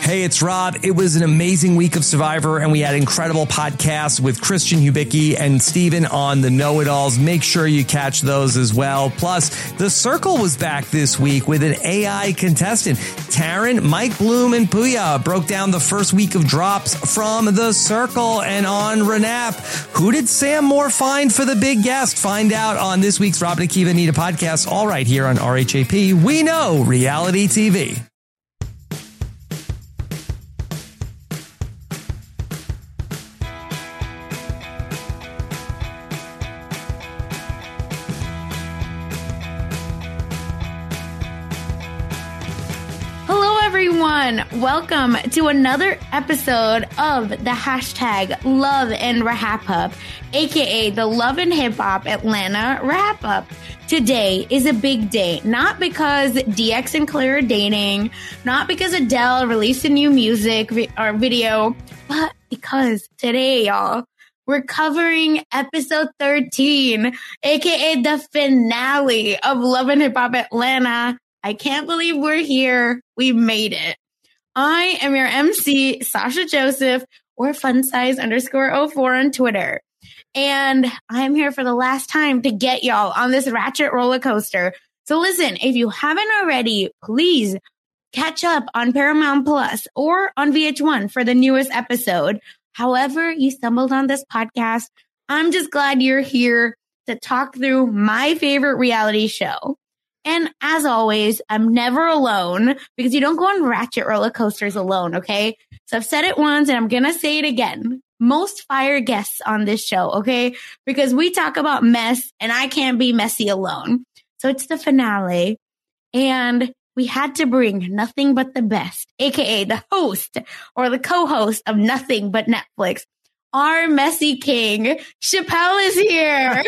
Hey, it's Rob. It was an amazing week of Survivor, and we had incredible podcasts with Christian Hubicki and Steven on the Know-It-Alls. Make sure you catch those as well. Plus, The Circle was back this week with an AI contestant. Taryn, Mike Bloom, and Puya broke down the first week of drops from The Circle. And on Renap, who did Sam Moore find for the big guest? Find out on this week's Rob and Akiva Anita podcast, all right here on RHAP. We know reality TV. Everyone, welcome to another episode of the hashtag Love and Wrap Up, aka the Love and Hip Hop Atlanta Wrap Up. Today is a big day, not because DX and Claire are dating, not because Adele released a new music or video, but because today, y'all, we're covering episode 13, aka the finale of Love and Hip Hop Atlanta. I can't believe we're here. We made it. I am your MC, Sasha Joseph, or funsize_04 on Twitter. And I'm here for the last time to get y'all on this ratchet roller coaster. So listen, if you haven't already, please catch up on Paramount Plus or on VH1 for the newest episode. However you stumbled on this podcast, I'm just glad you're here to talk through my favorite reality show. And as always, I'm never alone because you don't go on ratchet roller coasters alone, okay? So I've said it once and I'm going to say it again. Most fire guests on this show, okay? Because we talk about mess and I can't be messy alone. So it's the finale and we had to bring nothing but the best, aka the host or the co-host of Nothing But Netflix. Our messy king, Chappelle, is here.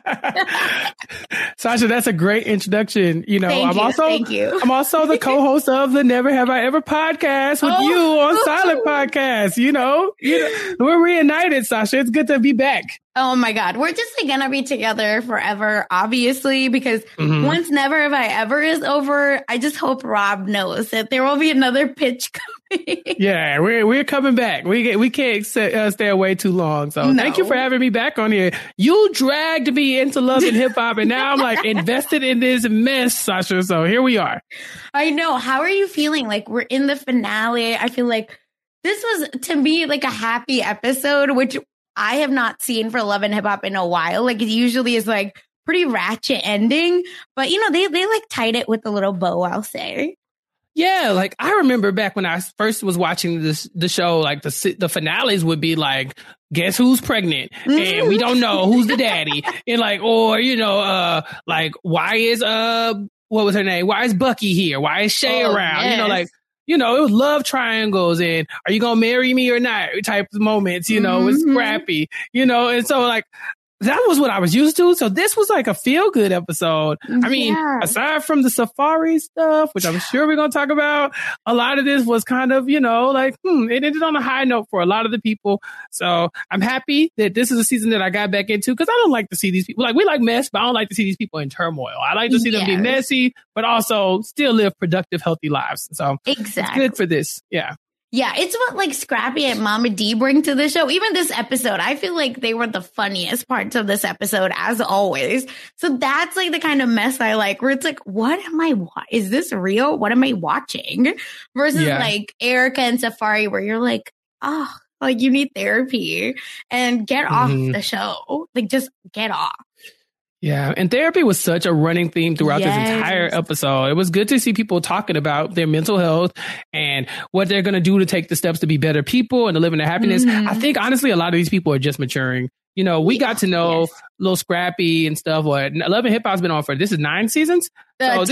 Sasha, that's a great introduction. You know, Thank you. I'm also the co-host of the Never Have I Ever podcast with you on Silent Podcast. You know, we're reunited, Sasha. It's good to be back. Oh my God. We're just going to be together forever, obviously, because once Never Have I Ever is over, I just hope Rob knows that there will be another pitch coming. Yeah, we're coming back. We can't stay away too long. So Thank you for having me back on here. You dragged me into Love and Hip Hop, and now I'm like invested in this mess, Sasha. So here we are. I know. How are you feeling? Like, we're in the finale. I feel like this was, to me, like a happy episode, which I have not seen for Love and Hip Hop in a while. Like, it usually is like pretty ratchet ending, but you know, they like tied it with a little bow, I'll say. Yeah, like I remember back when I first was watching the show, like the finales would be like, guess who's pregnant? And we don't know who's the daddy. And like, or, you know, like, why is, what was her name? Why is Bucky here? Why is Shay around? Yes. You know, like, you know, it was love triangles and are you going to marry me or not type of moments, you know, it's scrappy, you know, and so like, that was what I was used to. So this was like a feel good episode. I mean, aside from the safari stuff, which I'm sure we're going to talk about, a lot of this was kind of, you know, like, it ended on a high note for a lot of the people. So I'm happy that this is a season that I got back into because I don't like to see these people. Like, we like mess, but I don't like to see these people in turmoil. I like to see them be messy, but also still live productive, healthy lives. So it's good for this. Yeah. Yeah, it's what like Scrappy and Mama D bring to the show. Even this episode, I feel like they were the funniest parts of this episode, as always. So that's like the kind of mess I like, where it's like, what am I? Is this real? What am I watching? Versus like Erica and Safari, where you're like, oh, like you need therapy and get off the show. Like just get off. Yeah, and therapy was such a running theme throughout this entire episode. It was good to see people talking about their mental health and what they're going to do to take the steps to be better people and to live in their happiness. I think, honestly, a lot of these people are just maturing. You know, we got to know Lil Scrappy and stuff. What Love and Hip Hop's been on for, this is 9 seasons? So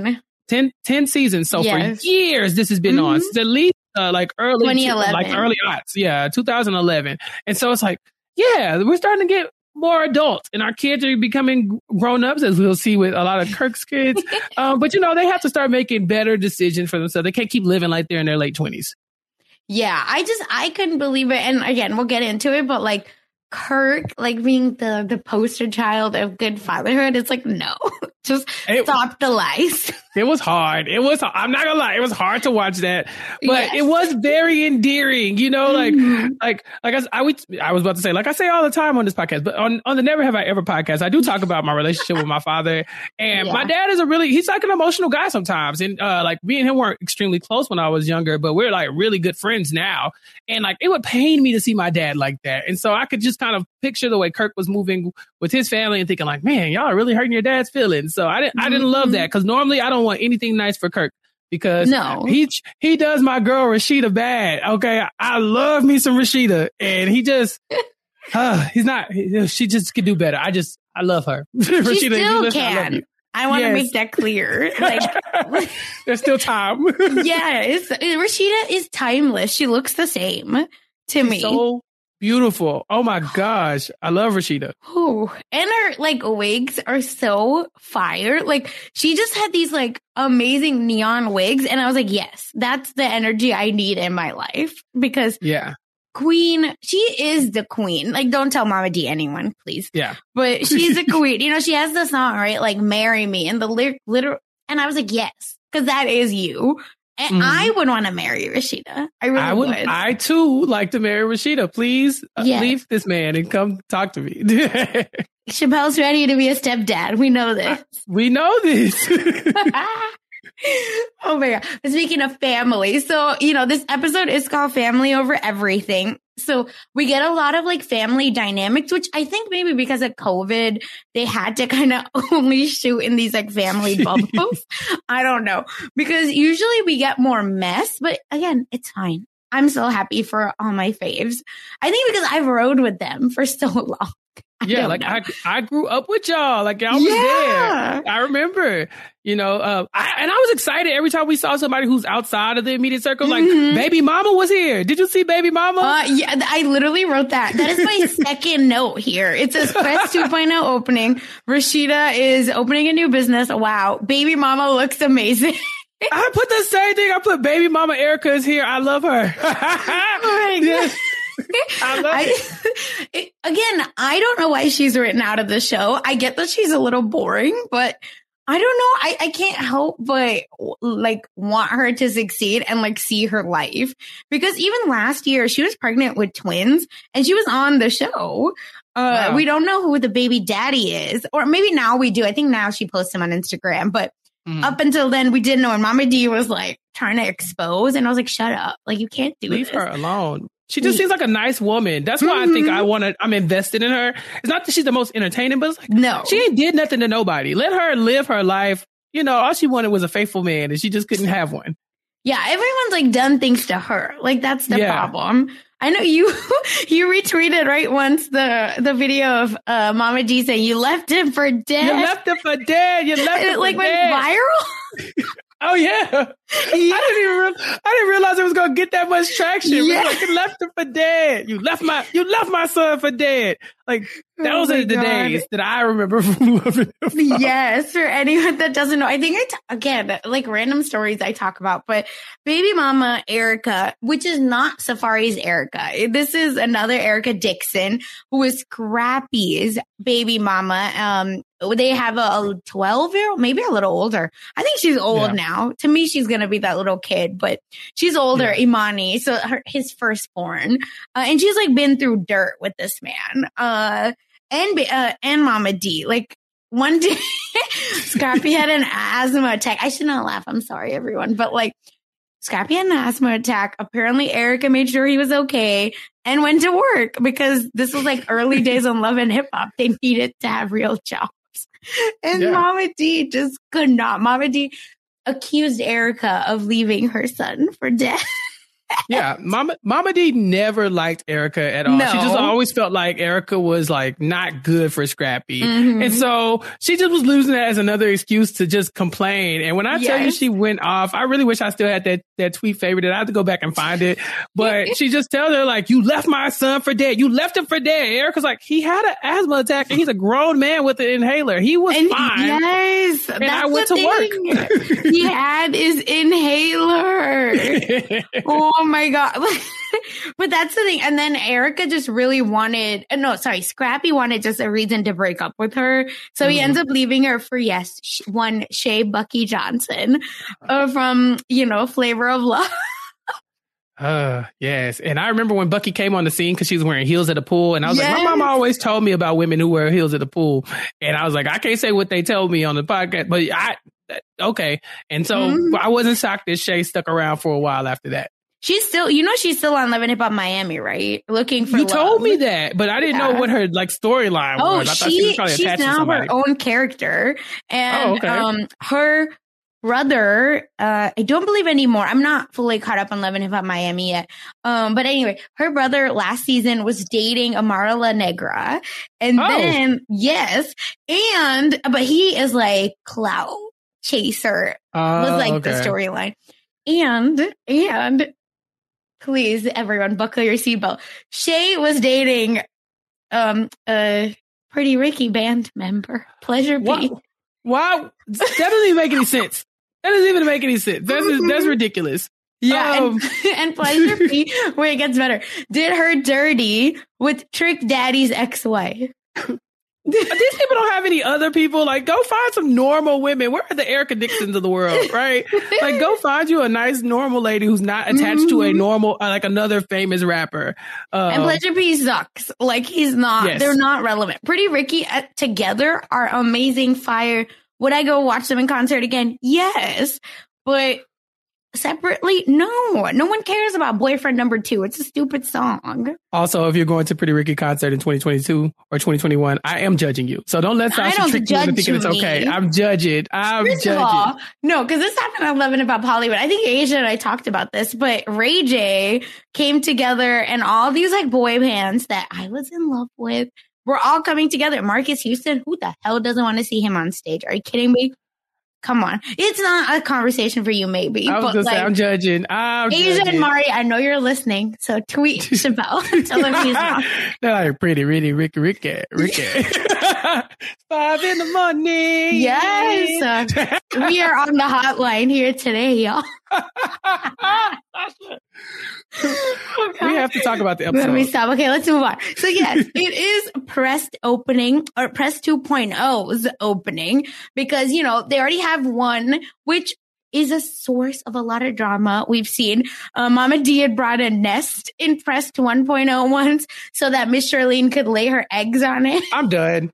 10 seasons. So for years, this has been on. Since at least like early 2011. Like early aughts. Yeah, 2011. And so it's like, yeah, we're starting to get more adults and our kids are becoming grown-ups, as we'll see with a lot of Kirk's kids. But, you know, they have to start making better decisions for themselves. They can't keep living like they're in their late 20s. Yeah, I couldn't believe it. And again, we'll get into it, but like Kirk, like being the poster child of good fatherhood, it's like, no, Just stop the lies. It was hard. I'm not gonna lie. It was hard to watch that, but it was very endearing. You know, like I was about to say, like I say all the time on this podcast, but on the Never Have I Ever podcast, I do talk about my relationship with my father, and my dad is he's like an emotional guy sometimes. And like me and him weren't extremely close when I was younger, but we're like really good friends now. And like, it would pain me to see my dad like that. And so I could just kind of picture the way Kirk was moving with his family and thinking like, man, y'all are really hurting your dad's feelings. So I didn't love that, because normally I don't want anything nice for Kirk, because he does my girl Rashida bad. Okay. I love me some Rashida, and he just, she just could do better. I love her. She Rashida, still can. I want to make that clear. Like, there's still time. Rashida is timeless. She looks the same to me. So beautiful. Oh my gosh. I love Rashida. Ooh. And her like wigs are so fire. Like, she just had these like amazing neon wigs. And I was like, yes, that's the energy I need in my life, because Queen, she is the queen. Like, don't tell Mama D anyone, please. Yeah. But she's the queen. You know, she has the song, right? Like, Marry Me. And the literal, and I was like, yes, because that is you. And I would want to marry Rashida. I really would. I too like to marry Rashida. Please leave this man and come talk to me. Chappelle's ready to be a stepdad. We know this. We know this. Oh my God. Speaking of family. So, you know, this episode is called Family Over Everything. So we get a lot of like family dynamics, which I think maybe because of COVID, they had to kind of only shoot in these like family bubbles. I don't know, because usually we get more mess, but again, it's fine. I'm so happy for all my faves. I think because I've rode with them for so long. I grew up with y'all. Like, y'all was there. I remember, you know, I was excited every time we saw somebody who's outside of the immediate circle. Like, Baby Mama was here. Did you see Baby Mama? I literally wrote that. That is my second note here. It says Quest 2.0 opening. Rashida is opening a new business. Wow. Baby Mama looks amazing. I put the same thing. I put Baby Mama Erica is here. I love her. Oh my God. I love it. Again, I don't know why she's written out of the show. I get that she's a little boring, but I don't know. I can't help but like want her to succeed and like see her life, because even last year she was pregnant with twins and she was on the show. Wow. We don't know who the baby daddy is, or maybe now we do. I think now she posts him on Instagram, but up until then we didn't know. And Mama D was like trying to expose, and I was like, shut up. Like, you can't do Leave her alone. She just seems like a nice woman. That's why I think I'm invested in her. It's not that she's the most entertaining, but it's like, no, she ain't did nothing to nobody. Let her live her life. You know, all she wanted was a faithful man, and she just couldn't have one. Yeah, everyone's like done things to her. Like, that's the problem. I know you retweeted right once the video of Mama D saying you left him for dead. You left him for dead. You left him for like dead. Went viral. Oh yeah. I didn't realize it was gonna get that much traction. Yeah. Like, you left him for dead. You left my son for dead. Like, those are the days that I remember from Loving Hip Hop. Yes, for anyone that doesn't know, I think again, like random stories I talk about, but Baby Mama Erica, which is not Safari's Erica. This is another Erica Dixon, who is Scrappy's baby mama. They have a 12-year-old, maybe a little older. I think she's old now. To me, she's going to be that little kid, but she's older, Imani. So his firstborn. And she's like been through dirt with this man. And Mama D. Like, one day, Scrappy had an asthma attack. I should not laugh. I'm sorry, everyone. But like, Scrappy had an asthma attack. Apparently, Erica made sure he was okay and went to work, because this was like early days on Love and Hip Hop. They needed to have real jobs. And Mama D just could not. Mama D accused Erica of leaving her son for dead. Yeah, Mama D never liked Erica at all. No. She just always felt like Erica was like not good for Scrappy. And so she just was losing that as another excuse to just complain. And when I tell you she went off, I really wish I still had that tweet favorited. I have to go back and find it. But she just tells her like, you left my son for dead. You left him for dead. Erica's like, he had an asthma attack and he's a grown man with an inhaler. He was fine. Yes. And I went to work. He had his inhaler. Oh my God. But that's the thing. And then Erica just really wanted, Scrappy wanted just a reason to break up with her. So he ends up leaving her for, one Shea Bucky Johnson from, Flavor of Love. Yes. And I remember when Bucky came on the scene because she was wearing heels at the pool. And I was like, my mom always told me about women who wear heels at the pool. And I was like, I can't say what they told me on the podcast, but okay. And so I wasn't shocked that Shea stuck around for a while after that. She's still on Love and Hip Hop Miami, right? Looking for You love. told me that, but I didn't know what her storyline was. I thought she was probably she's attached to now somebody. her own character. And her brother, I don't believe anymore. I'm not fully caught up on Love and Hip Hop Miami yet. But anyway, her brother last season was dating Amara La Negra. And then, but he is like clout chaser was like the storyline. And please, everyone, buckle your seatbelt. Shea was dating a Pretty Ricky band member, Pleasure P. Wow. That doesn't even make any sense. That doesn't even make any sense. That's ridiculous. Yeah. And Pleasure P, where it gets better, did her dirty with Trick Daddy's ex-wife. These people don't have any other people. Like, go find some normal women. Where are the Erica Dixons of the world, right? Like, go find you a nice normal lady who's not attached to a normal, like another famous rapper. And Pleasure P sucks. Like, he's not. Yes. They're not relevant. Pretty Ricky together are amazing. Fire. Would I go watch them in concert again? Yes, but separately, no. No one cares about Boyfriend Number 2. It's a stupid song. Also, if you're going to Pretty Ricky concert in 2022 or 2021, I am judging you. So don't let Sasha trick you into thinking it's okay. I'm judging. First of all, no, because this happened on Love and Hip Hop Hollywood. I think Asia and I talked about this, but Ray J came together and all these like boy bands that I was in love with were all coming together. Marcus Houston, who the hell doesn't want to see him on stage? Are you kidding me? Come on. It's not a conversation for you, maybe. I was going to say, I'm judging. Asia and Mari, I know you're listening, so tweet Chappelle. Tell him he's not. They're like, Pretty, really, Ricky. 5 in the morning. Yes. We are on the hotline here today, y'all. We have to talk about the episode. Let me stop. Okay, let's move on. So yes, it is pressed opening or press 2.0's opening because, they already have one, which is a source of a lot of drama. We've seen Mama D had brought a nest in pressed 1.0 once so that Miss Charlene could lay her eggs on it. I'm done.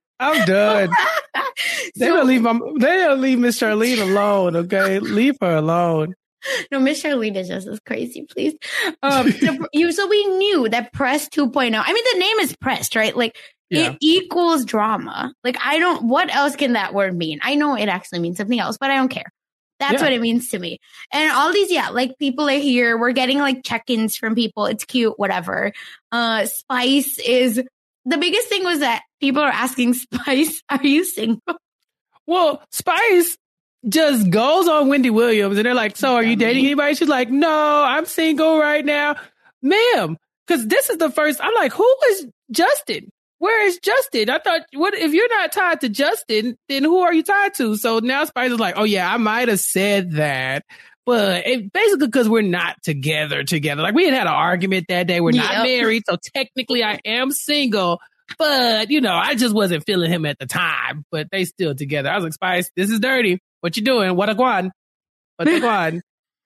They don't leave Miss Charlene alone. Okay, leave her alone. No, Miss Charlene is just as crazy, please. So we knew that press 2.0. I mean, the name is pressed, right? Like it equals drama. Like what else can that word mean? I know it actually means something else, but I don't care. That's what it means to me. And all these, like people are here. We're getting like check-ins from people. It's cute, whatever. Spice is, the biggest thing was that people are asking Spice, are you single? Well, Spice just goes on Wendy Williams and they're like, so are you dating anybody? She's like, no, I'm single right now. Ma'am, because this is the first, I'm like, who is Justin? Where is Justin? I thought, what if you're not tied to Justin, then who are you tied to? So now Spice is like, oh yeah, I might have said that. But basically because we're not together. Like we had an argument that day. We're not married. So technically I am single. But, I just wasn't feeling him at the time. But they still together. I was like, Spice, this is dirty. What you doing? What a guan? And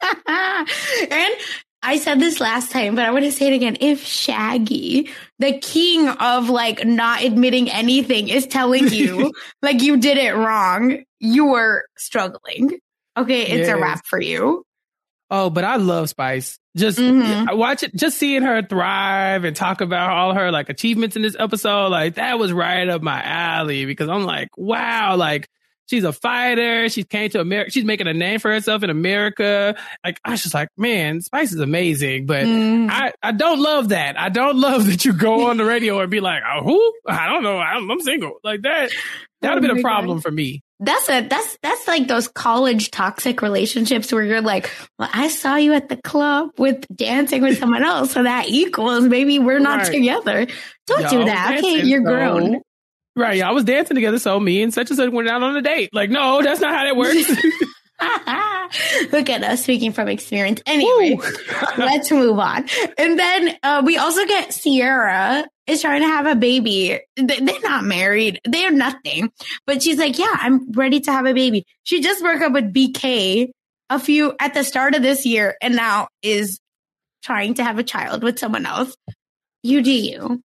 I said this last time, but I want to say it again. If Shaggy, the king of like not admitting anything, is telling you like you did it wrong, you were struggling. Okay, it's a wrap for you. Oh, but I love Spice. Just watch it, just seeing her thrive and talk about all her like achievements in this episode. Like that was right up my alley because I'm like, wow, like she's a fighter. She came to America. She's making a name for herself in America. Like I was just like, man, Spice is amazing. But I don't love that. I don't love that you go on the radio and be like, oh, who? I don't know. I'm single. Like that. That would have been a problem for me. That's like those college toxic relationships where you're like, well, I saw you at the club with dancing with someone else, so that equals maybe we're not together. Don't do that. Okay, you're grown. Right, I was dancing together, so me and such went out on a date. Like, no, that's not how that works. Look at us speaking from experience. Anyway, let's move on. And then we also get Sierra is trying to have a baby. They're not married. They're nothing. But she's like, yeah, I'm ready to have a baby. She just broke up with BK at the start of this year and now is trying to have a child with someone else. You do you.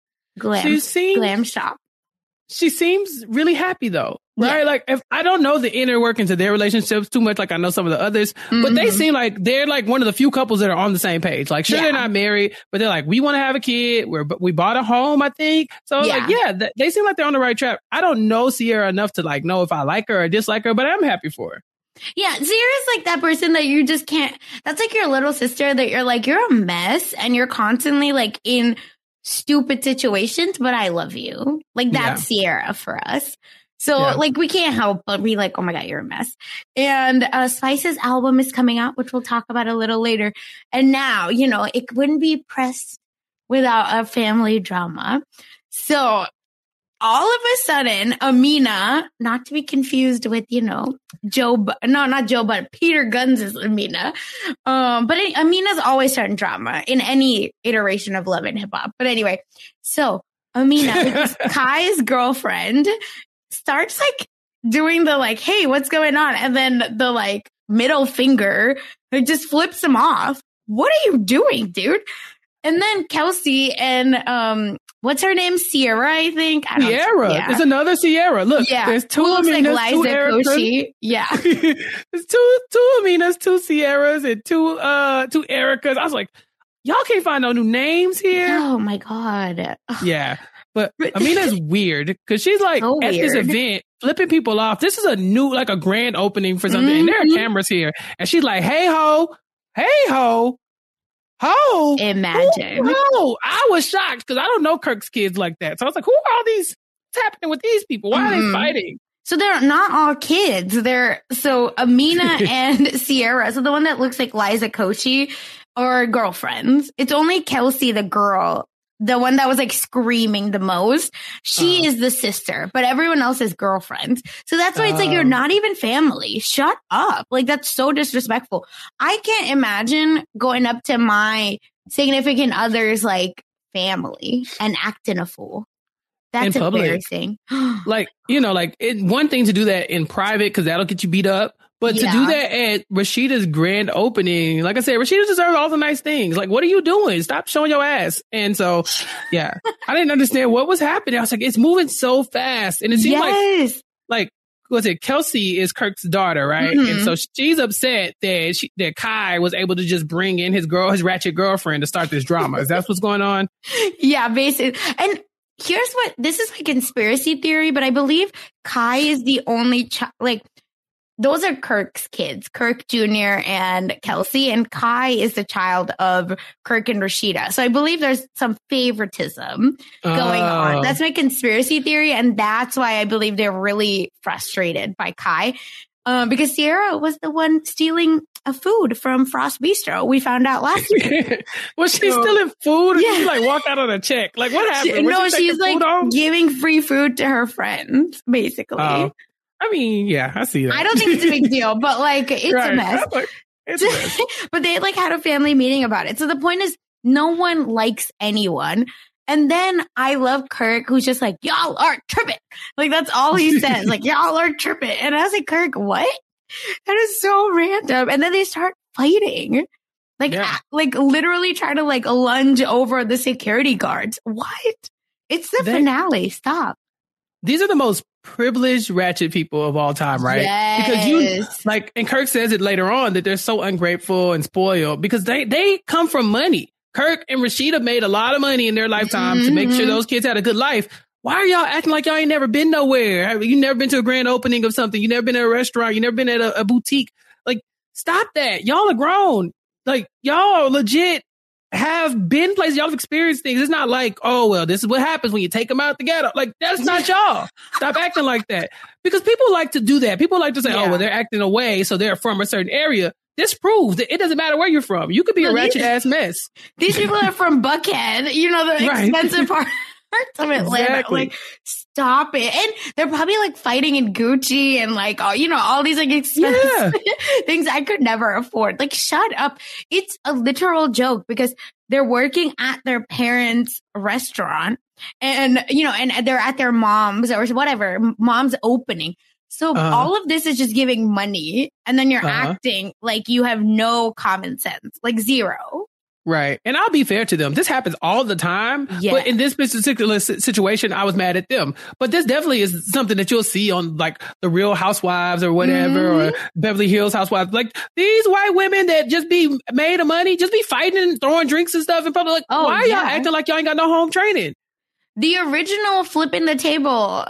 Glam shop. She seems really happy though, right? Yeah. Like, if I don't know the inner workings of their relationships too much, like I know some of the others, but they seem like they're like one of the few couples that are on the same page. Like, sure, they're not married, but they're like, we want to have a kid. We bought a home, I think. So they seem like they're on the right track. I don't know Sierra enough to like know if I like her or dislike her, but I'm happy for her. Yeah, Sierra's like that person that you just can't. That's like your little sister that you're like, you're a mess and you're constantly like in stupid situations, but I love you. Like that's Sierra for us. So like we can't help but be like, oh my God, you're a mess. And Spice's album is coming out, which we'll talk about a little later. And now, it wouldn't be pressed without a family drama. So all of a sudden, Amina, not to be confused with, not Joe, but Peter Guns' Amina. But Amina's always starting drama in any iteration of Love and Hip Hop. But anyway, so Amina, which is Kai's girlfriend, starts like doing the like, hey, what's going on? And then the like middle finger, it just flips him off. What are you doing, dude? And then Kelsey and, what's her name? Sierra, I think. Sierra. There's another Sierra. Look, there's two Aminas, like two Ericas. Yeah. There's two Aminas, two Sierras, and two Ericas. I was like, y'all can't find no new names here. Oh my God. Yeah. But Amina's weird because she's like at this event flipping people off. This is a new, like a grand opening for something. And there are cameras here. And she's like, hey ho. Oh, imagine. Oh, I was shocked because I don't know Kirk's kids like that. So I was like, who are all these? What's happening with these people? Why are they fighting? So they're not all kids. So Amina and Sierra. So the one that looks like Liza Koshy are girlfriends. It's only Kelsey, the girl, the one that was like screaming the most. She is the sister, but everyone else is girlfriends. So that's why it's like, you're not even family. Shut up. Like, that's so disrespectful. I can't imagine going up to my significant other's like family and acting a fool. That's embarrassing. Like, one thing to do that in private because that'll get you beat up. But to do that at Rashida's grand opening, like I said, Rashida deserves all the nice things. Like, what are you doing? Stop showing your ass. And so, I didn't understand what was happening. I was like, it's moving so fast. And it seemed like, what's it? Kelsey is Kirk's daughter, right? And so she's upset that Kai was able to just bring in his ratchet girlfriend to start this drama. Is that what's going on? Yeah, basically. And this is my conspiracy theory, but I believe Kai is the only those are Kirk's kids, Kirk Jr. and Kelsey, and Kai is the child of Kirk and Rashida. So I believe there's some favoritism going on. That's my conspiracy theory, and that's why I believe they're really frustrated by Kai. Because Sierra was the one stealing food from Frost Bistro. We found out last week. Was she stealing food? Or did she like walk out on a check? Like, what happened? She's like giving free food to her friends, basically. I mean, I see that. I don't think it's a big deal, but like, it's a mess. It's a mess. But they like had a family meeting about it. So the point is, no one likes anyone. And then I love Kirk, who's just like, y'all are tripping. Like, that's all he says. Like, y'all are tripping. And I was like, Kirk, what? That is so random. And then they start fighting. Like literally try to like lunge over the security guards. What? It's the finale. Stop. These are the most privileged ratchet people of all time, right? Yes. Because and Kirk says it later on that they're so ungrateful and spoiled because they come from money. Kirk and Rashida made a lot of money in their lifetime to make sure those kids had a good life. Why are y'all acting like y'all ain't never been nowhere? You never been to a grand opening of something. You never been at a restaurant. You never been at a boutique. Like, stop that. Y'all are grown. Like, y'all legit have been places. Y'all have experienced things. It's not like, oh, well, this is what happens when you take them out the ghetto. Like, that's not y'all. Stop acting like that. Because people like to do that. People like to say, oh, well, they're acting away, so they're from a certain area. This proves that it doesn't matter where you're from. You could be a ratchet ass mess. These people are from Buckhead, the expensive part. parts of Atlanta. Exactly. Like, stop it. And they're probably like fighting in Gucci and like, all these like expensive things I could never afford. Like, shut up. It's a literal joke because they're working at their parents' restaurant and they're at their mom's or whatever, mom's opening. So all of this is just giving money and then you're acting like you have no common sense, like zero. Right. And I'll be fair to them. This happens all the time. Yeah. But in this particular situation, I was mad at them. But this definitely is something that you'll see on like the Real Housewives or whatever, or Beverly Hills Housewives. Like these white women that just be made of money, just be fighting and throwing drinks and stuff in public. Like, why are y'all acting like y'all ain't got no home training? The original flipping the table,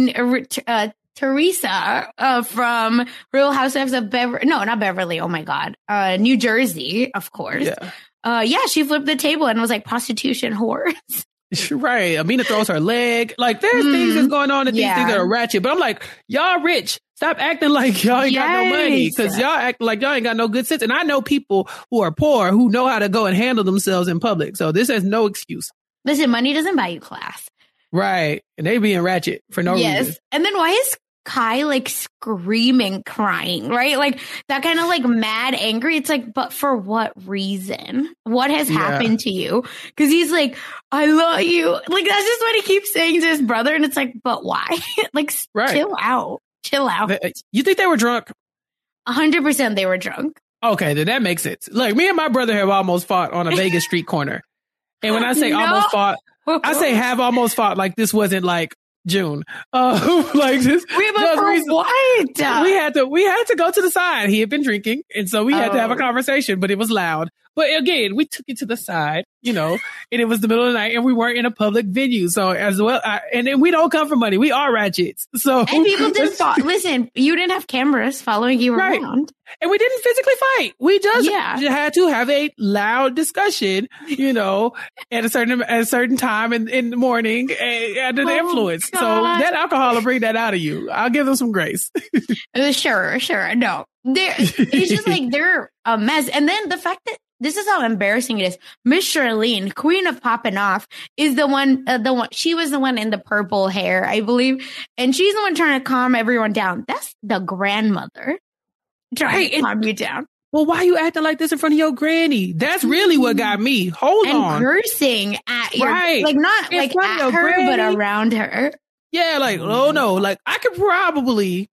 Teresa from Real Housewives of not Beverly. Oh my God. New Jersey, of course. Yeah. She flipped the table and was like prostitution whores. Right. Amina throws her leg. Like there's things that's going on and these things that are ratchet. But I'm like, y'all rich. Stop acting like y'all ain't got no money because y'all act like y'all ain't got no good sense. And I know people who are poor who know how to go and handle themselves in public. So this has no excuse. Listen, money doesn't buy you class. Right. And they being ratchet for no reason. And then why is Kai like screaming, crying, right? Like that kind of like mad, angry. It's like, but for what reason? What has happened to you? Because he's like, I love you. Like that's just what he keeps saying to his brother. And it's like, but why? Like, chill out. You think they were drunk? 100% they were drunk. Okay, then that makes sense. Like me and my brother have almost fought on a Vegas street corner. And when I say almost fought, I say have almost fought like this wasn't like June. Like this. We had to go to the side. He had been drinking, and so we had to have a conversation, but it was loud. But again, we took it to the side, and it was the middle of the night, and we weren't in a public venue. So as well, and then we don't come for money. We are ratchets. So and people didn't listen. You didn't have cameras following you around, and we didn't physically fight. We just had to have a loud discussion, at a certain time in the morning under the influence. God. So that alcohol will bring that out of you. I'll give them some grace. Sure. No, it's just like they're a mess. And then the fact that this is how embarrassing it is. Miss Charlene, queen of popping off, is the one. She was the one in the purple hair, I believe, and she's the one trying to calm everyone down. That's the grandmother trying to calm you down. Well, why are you acting like this in front of your granny? That's really what got me. Hold on, and cursing at your like not in like at her, granny. But around her. Yeah, like oh no, like I could probably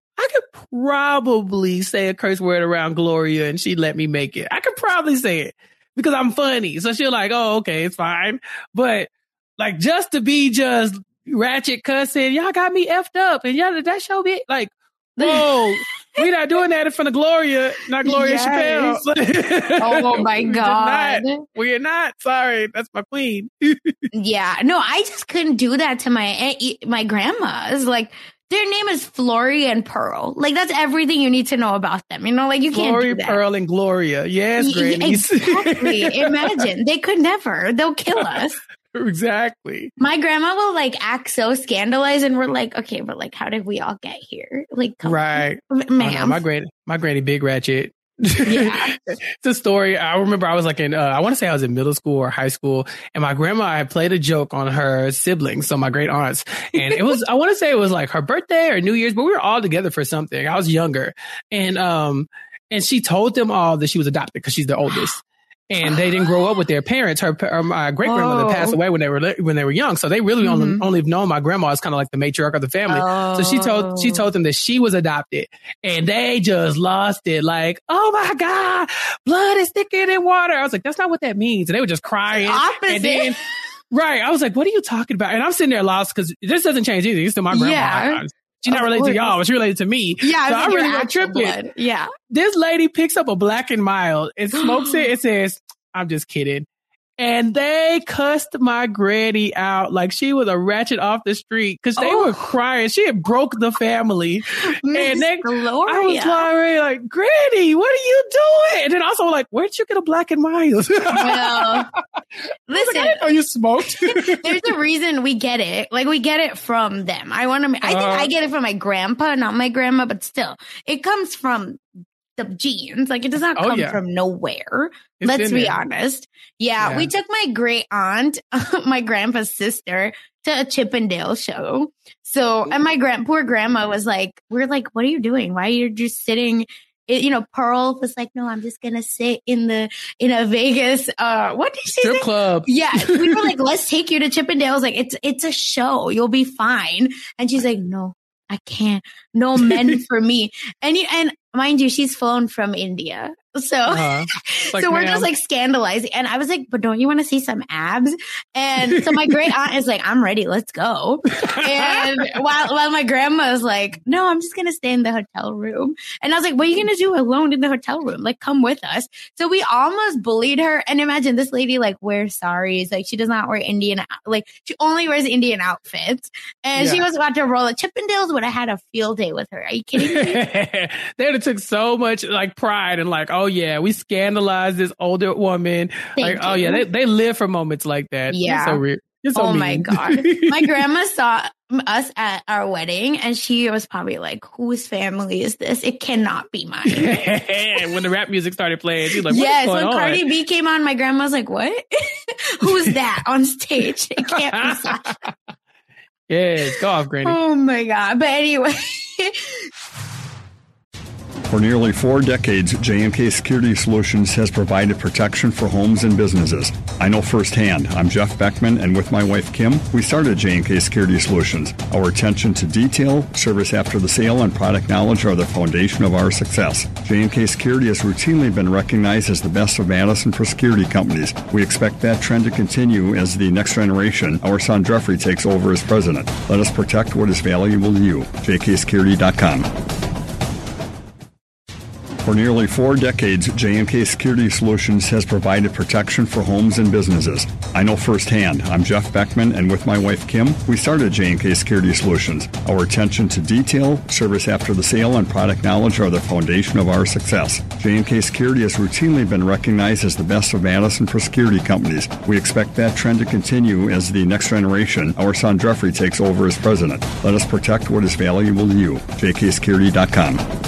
say a curse word around Gloria and she'd let me make it. I could probably say it because I'm funny. So she'll like, oh, okay, it's fine. But like just to be just ratchet cussing, y'all got me effed up and y'all, that show me like, whoa, we not doing that in front of Gloria, not Gloria Chappelle. Oh my God. We're not. Sorry. That's my queen. Yeah. No, I just couldn't do that to my grandmas. Like, their name is Flory and Pearl. Like, that's everything you need to know about them. Like, you can't do that. Flory, Pearl, and Gloria. Yes, grannies. Exactly. Imagine. They could never. They'll kill us. Exactly. My grandma will, like, act so scandalized, and we're like, okay, but, like, how did we all get here? Like, come on. Ma'am. Oh, no, my granny big ratchet. Yeah. It's a story. I remember I was like I want to say I was in middle school or high school, and my grandma had played a joke on her siblings, so my great aunts, and it was I want to say it was like her birthday or New Year's, but we were all together for something. I was younger, and she told them all that she was adopted because she's the oldest. And they didn't grow up with their parents. My great grandmother passed away when they were young, so they really only known my grandma as kind of like the matriarch of the family. So she told them that she was adopted, and they just lost it. Like, oh my God, blood is thicker than water. I was like, that's not what that means, and they were just crying. Opposite. And then, right, I was like, what are you talking about? And I'm sitting there lost because this doesn't change either. It's still my grandma. Yeah. She's not related to y'all, but she's related to me. Yeah, so I'm really not tripping. Blood. Yeah. This lady picks up a Black and Mild and smokes it. It says, I'm just kidding. And they cussed my granny out like she was a ratchet off the street because they were crying. She had broke the family. And then I was like, Granny, what are you doing? And then also like, where'd you get a Black and Mild? Well, listen, I didn't know you smoked. There's a reason we get it. Like we get it from them. I think I get it from my grandpa, not my grandma, but still, it comes from the genes. Like it does not come from nowhere. Let's be honest. Yeah, we took my great aunt, my grandpa's sister, to a Chippendale show. So, and my poor grandma was like, we're like, what are you doing? Why are you just sitting? Pearl was like, no, I'm just going to sit in a Vegas, what did she say? Strip club. Yeah. We were like, let's take you to Chippendales. Like, it's a show. You'll be fine. And she's like, no, I can't. No men for me. And mind you, she's flown from India. So, so we're just like scandalizing. And I was like, but don't you want to see some abs? And so my great aunt is like, I'm ready. Let's go. And while my grandma is like, no, I'm just going to stay in the hotel room. And I was like, what are you going to do alone in the hotel room? Like, come with us. So we almost bullied her. And imagine this lady like wears saris. Like she does not wear Indian, like she only wears Indian outfits. And she was about to roll it. Chippendales would have had a field day with her. Are you kidding me? They would have took so much like pride and like, oh yeah, we scandalized this older woman. They live for moments like that. Yeah. It's so weird. So mean. My God. My grandma saw us at our wedding and she was probably like, whose family is this? It cannot be mine. When the rap music started playing, she's like, what's going on? Cardi B came on, my grandma was like, what? Who's that on stage? It can't be Sasha. Yes, go off, Granny. Oh my God. But anyway. For nearly 4 decades, J&K Security Solutions has provided protection for homes and businesses. I know firsthand. I'm Jeff Beckman, and with my wife, Kim, we started J&K Security Solutions. Our attention to detail, service after the sale, and product knowledge are the foundation of our success. J&K Security has routinely been recognized as the best of Madison for security companies. We expect that trend to continue as the next generation, our son Jeffrey, takes over as president. Let us protect what is valuable to you. JKSecurity.com. For nearly 4 decades, J&K Security Solutions has provided protection for homes and businesses. I know firsthand. I'm Jeff Beckman, and with my wife, Kim, we started J&K Security Solutions. Our attention to detail, service after the sale, and product knowledge are the foundation of our success. J&K Security has routinely been recognized as the best of Madison for security companies. We expect that trend to continue as the next generation, our son Jeffrey, takes over as president. Let us protect what is valuable to you. JKSecurity.com.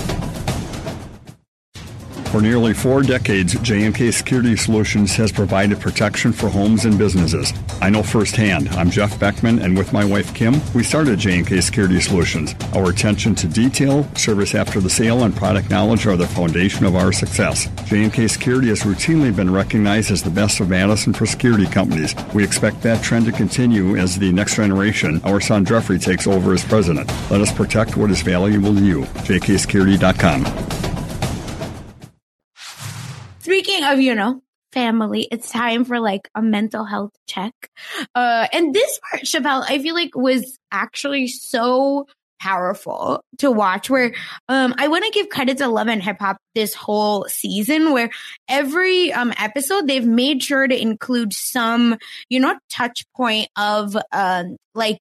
For nearly 4 decades, J&K Security Solutions has provided protection for homes and businesses. I know firsthand. I'm Jeff Beckman, and with my wife, Kim, we started J&K Security Solutions. Our attention to detail, service after the sale, and product knowledge are the foundation of our success. J&K Security has routinely been recognized as the best of Madison for security companies. We expect that trend to continue as the next generation, our son Jeffrey, takes over as president. Let us protect what is valuable to you. JKSecurity.com. Speaking of, family, it's time for like a mental health check. And this part, Chappelle, I feel like was actually so powerful to watch where, I want to give credit to Love and Hip Hop this whole season where every, episode they've made sure to include some, touch point of, of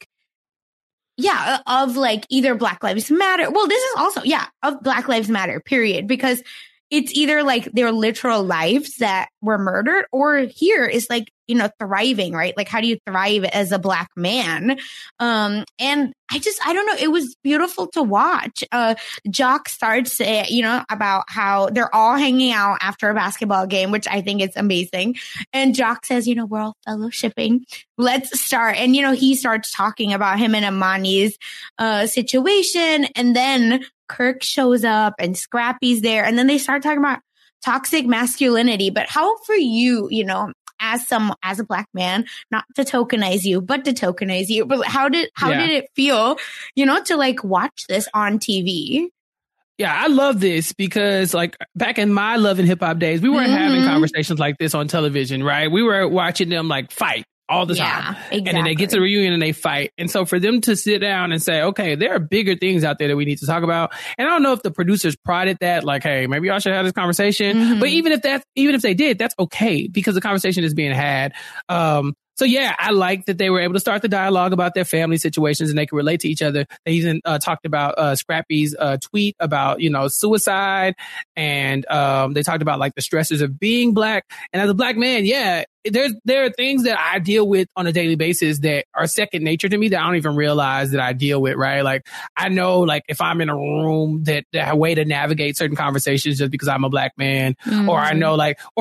either Black Lives Matter. Well, this is also, of Black Lives Matter, period. Because it's either like their literal lives that were murdered or here is like, thriving, right? Like, how do you thrive as a Black man? And I don't know. It was beautiful to watch. Jock starts, about how they're all hanging out after a basketball game, which I think is amazing. And Jock says, we're all fellowshipping. Let's start. And, he starts talking about him and Amani's, situation. And then Kirk shows up and Scrappy's there. And then they start talking about toxic masculinity. But how for you, as a Black man, not to tokenize you, but to tokenize you. But how did it feel, to like watch this on TV? Yeah, I love this because like back in my Love and Hip Hop days, we weren't having conversations like this on television, right? We were watching them like fight all the time. Exactly. And then they get to the reunion and they fight. And so for them to sit down and say, okay, there are bigger things out there that we need to talk about. And I don't know if the producers prodded that, like, hey, maybe y'all should have this conversation. But even if they did, that's okay because the conversation is being had. So yeah, I like that they were able to start the dialogue about their family situations and they could relate to each other. They even talked about Scrappy's tweet about, suicide. And they talked about like the stresses of being Black. And as a Black man, there are things that I deal with on a daily basis that are second nature to me that I don't even realize that I deal with, right? Like I know like if I'm in a room that a way to navigate certain conversations just because I'm a Black man, or I know like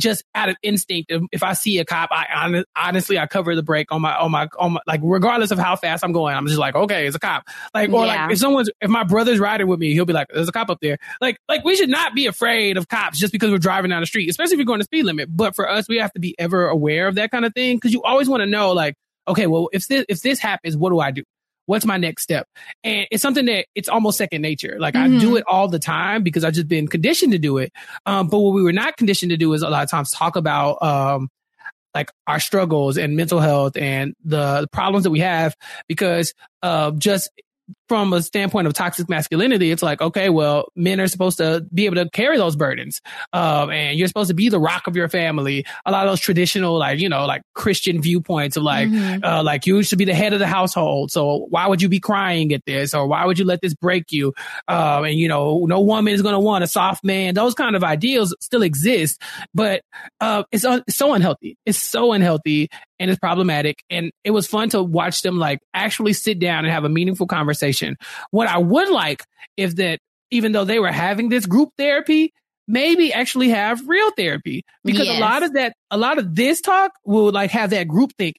just out of instinct, if I see a cop, honestly, I cover the brake on my, like, regardless of how fast I'm going, I'm just like, okay, it's a cop. Like, or like if my brother's riding with me, he'll be like, there's a cop up there. Like we should not be afraid of cops just because we're driving down the street, especially if you're going the speed limit. But for us, we have to be ever aware of that kind of thing. Cause you always want to know, like, okay, well, if this happens, what do I do? What's my next step? And it's something that it's almost second nature. Like I do it all the time because I've just been conditioned to do it. But what we were not conditioned to do is a lot of times talk about, like our struggles and mental health and the problems that we have, because, just from a standpoint of toxic masculinity, it's like, okay, well, men are supposed to be able to carry those burdens. And you're supposed to be the rock of your family. A lot of those traditional, like, you know, like Christian viewpoints of like, like you should be the head of the household. So why would you be crying at this? Or why would you let this break you? And you know, no woman is going to want a soft man. Those kind of ideals still exist, but, it's so unhealthy. It's so unhealthy and it's problematic. And it was fun to watch them like actually sit down and have a meaningful conversation. What I would like is that even though they were having this group therapy, maybe actually have real therapy, because a lot of this talk will like have that group think,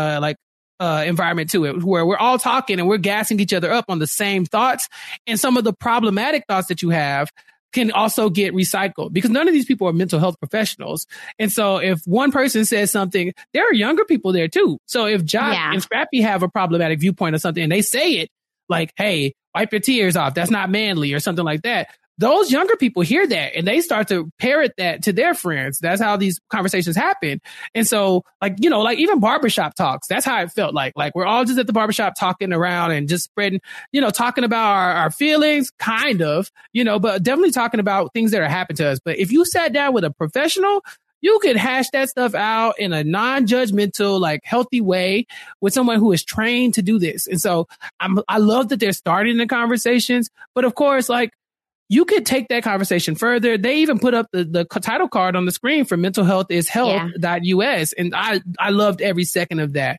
environment to it, where we're all talking and we're gassing each other up on the same thoughts. And some of the problematic thoughts that you have can also get recycled, because none of these people are mental health professionals. And so if one person says something, there are younger people there too. So if Jock and Scrappy have a problematic viewpoint or something and they say it like, hey, wipe your tears off, that's not manly or something like that, those younger people hear that and they start to parrot that to their friends. That's how these conversations happen. And so like, you know, like even barbershop talks, that's how it felt like we're all just at the barbershop talking around and just spreading, you know, talking about our feelings, kind of, you know, but definitely talking about things that are happening to us. But if you sat down with a professional, you could hash that stuff out in a non-judgmental, like healthy way with someone who is trained to do this. And so I love that they're starting the conversations, but of course, like, you could take that conversation further. They even put up the title card on the screen for mentalhealthishealth.us. And I loved every second of that.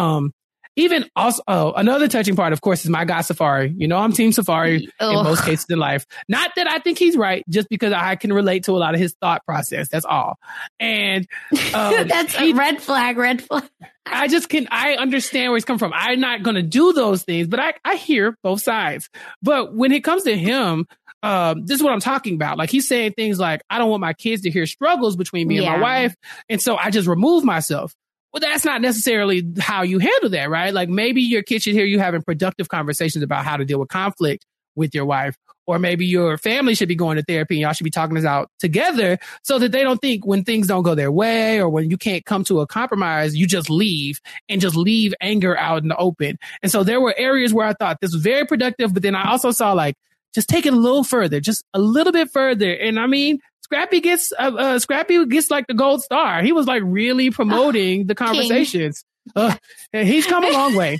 Even also, another touching part, of course, is my guy Safari. You know, I'm Team Safari in most cases in life. Not that I think he's right, just because I can relate to a lot of his thought process. That's all. And that's a red flag. I understand where he's come from. I'm not going to do those things, but I hear both sides. But when it comes to him, this is what I'm talking about. Like he's saying things like, I don't want my kids to hear struggles between me and my wife. And so I just remove myself. Well, that's not necessarily how you handle that, right? Like maybe your kid should hear you having productive conversations about how to deal with conflict with your wife. Or maybe your family should be going to therapy and y'all should be talking this out together so that they don't think when things don't go their way or when you can't come to a compromise, you just leave anger out in the open. And so there were areas where I thought this was very productive, but then I also saw like, just take it a little further, just a little bit further. And I mean, Scrappy gets like the gold star. He was like really promoting the conversations. He's come a long way.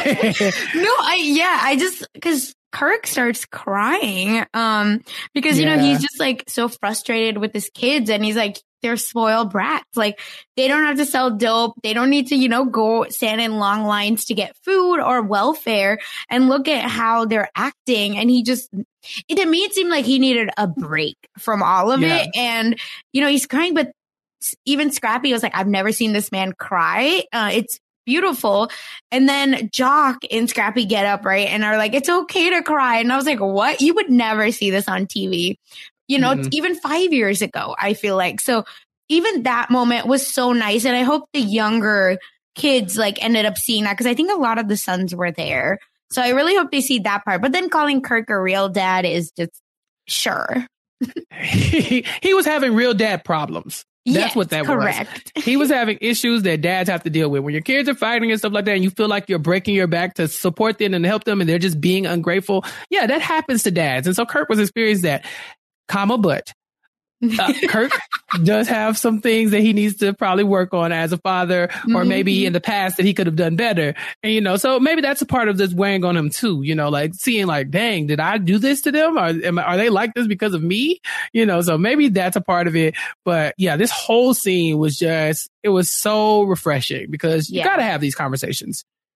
Because Kirk starts crying, because, you know, he's just like so frustrated with his kids and he's like, they're spoiled brats. Like they don't have to sell dope. They don't need to, you know, go stand in long lines to get food or welfare, and look at how they're acting. And to me, it seemed like he needed a break from all of it. And, you know, he's crying, but even Scrappy was like, I've never seen this man cry. It's beautiful. And then Jock and Scrappy get up, right, and are like, it's okay to cry. And I was like, what? You would never see this on TV. You know, even 5 years ago, I feel like. So even that moment was so nice. And I hope the younger kids like ended up seeing that, because I think a lot of the sons were there. So I really hope they see that part. But then calling Kirk a real dad is just sure. He was having real dad problems. That's what that correct. was. He was having issues that dads have to deal with. When your kids are fighting and stuff like that, and you feel like you're breaking your back to support them and help them, and they're just being ungrateful. Yeah, that happens to dads. And so Kirk was experiencing that. But Kirk does have some things that he needs to probably work on as a father, or maybe in the past that he could have done better. And, you know, so maybe that's a part of this weighing on him too, you know, like seeing like, dang, did I do this to them? Are they like this because of me? You know, so maybe that's a part of it. But yeah, this whole scene was it was so refreshing, because you got to have these conversations.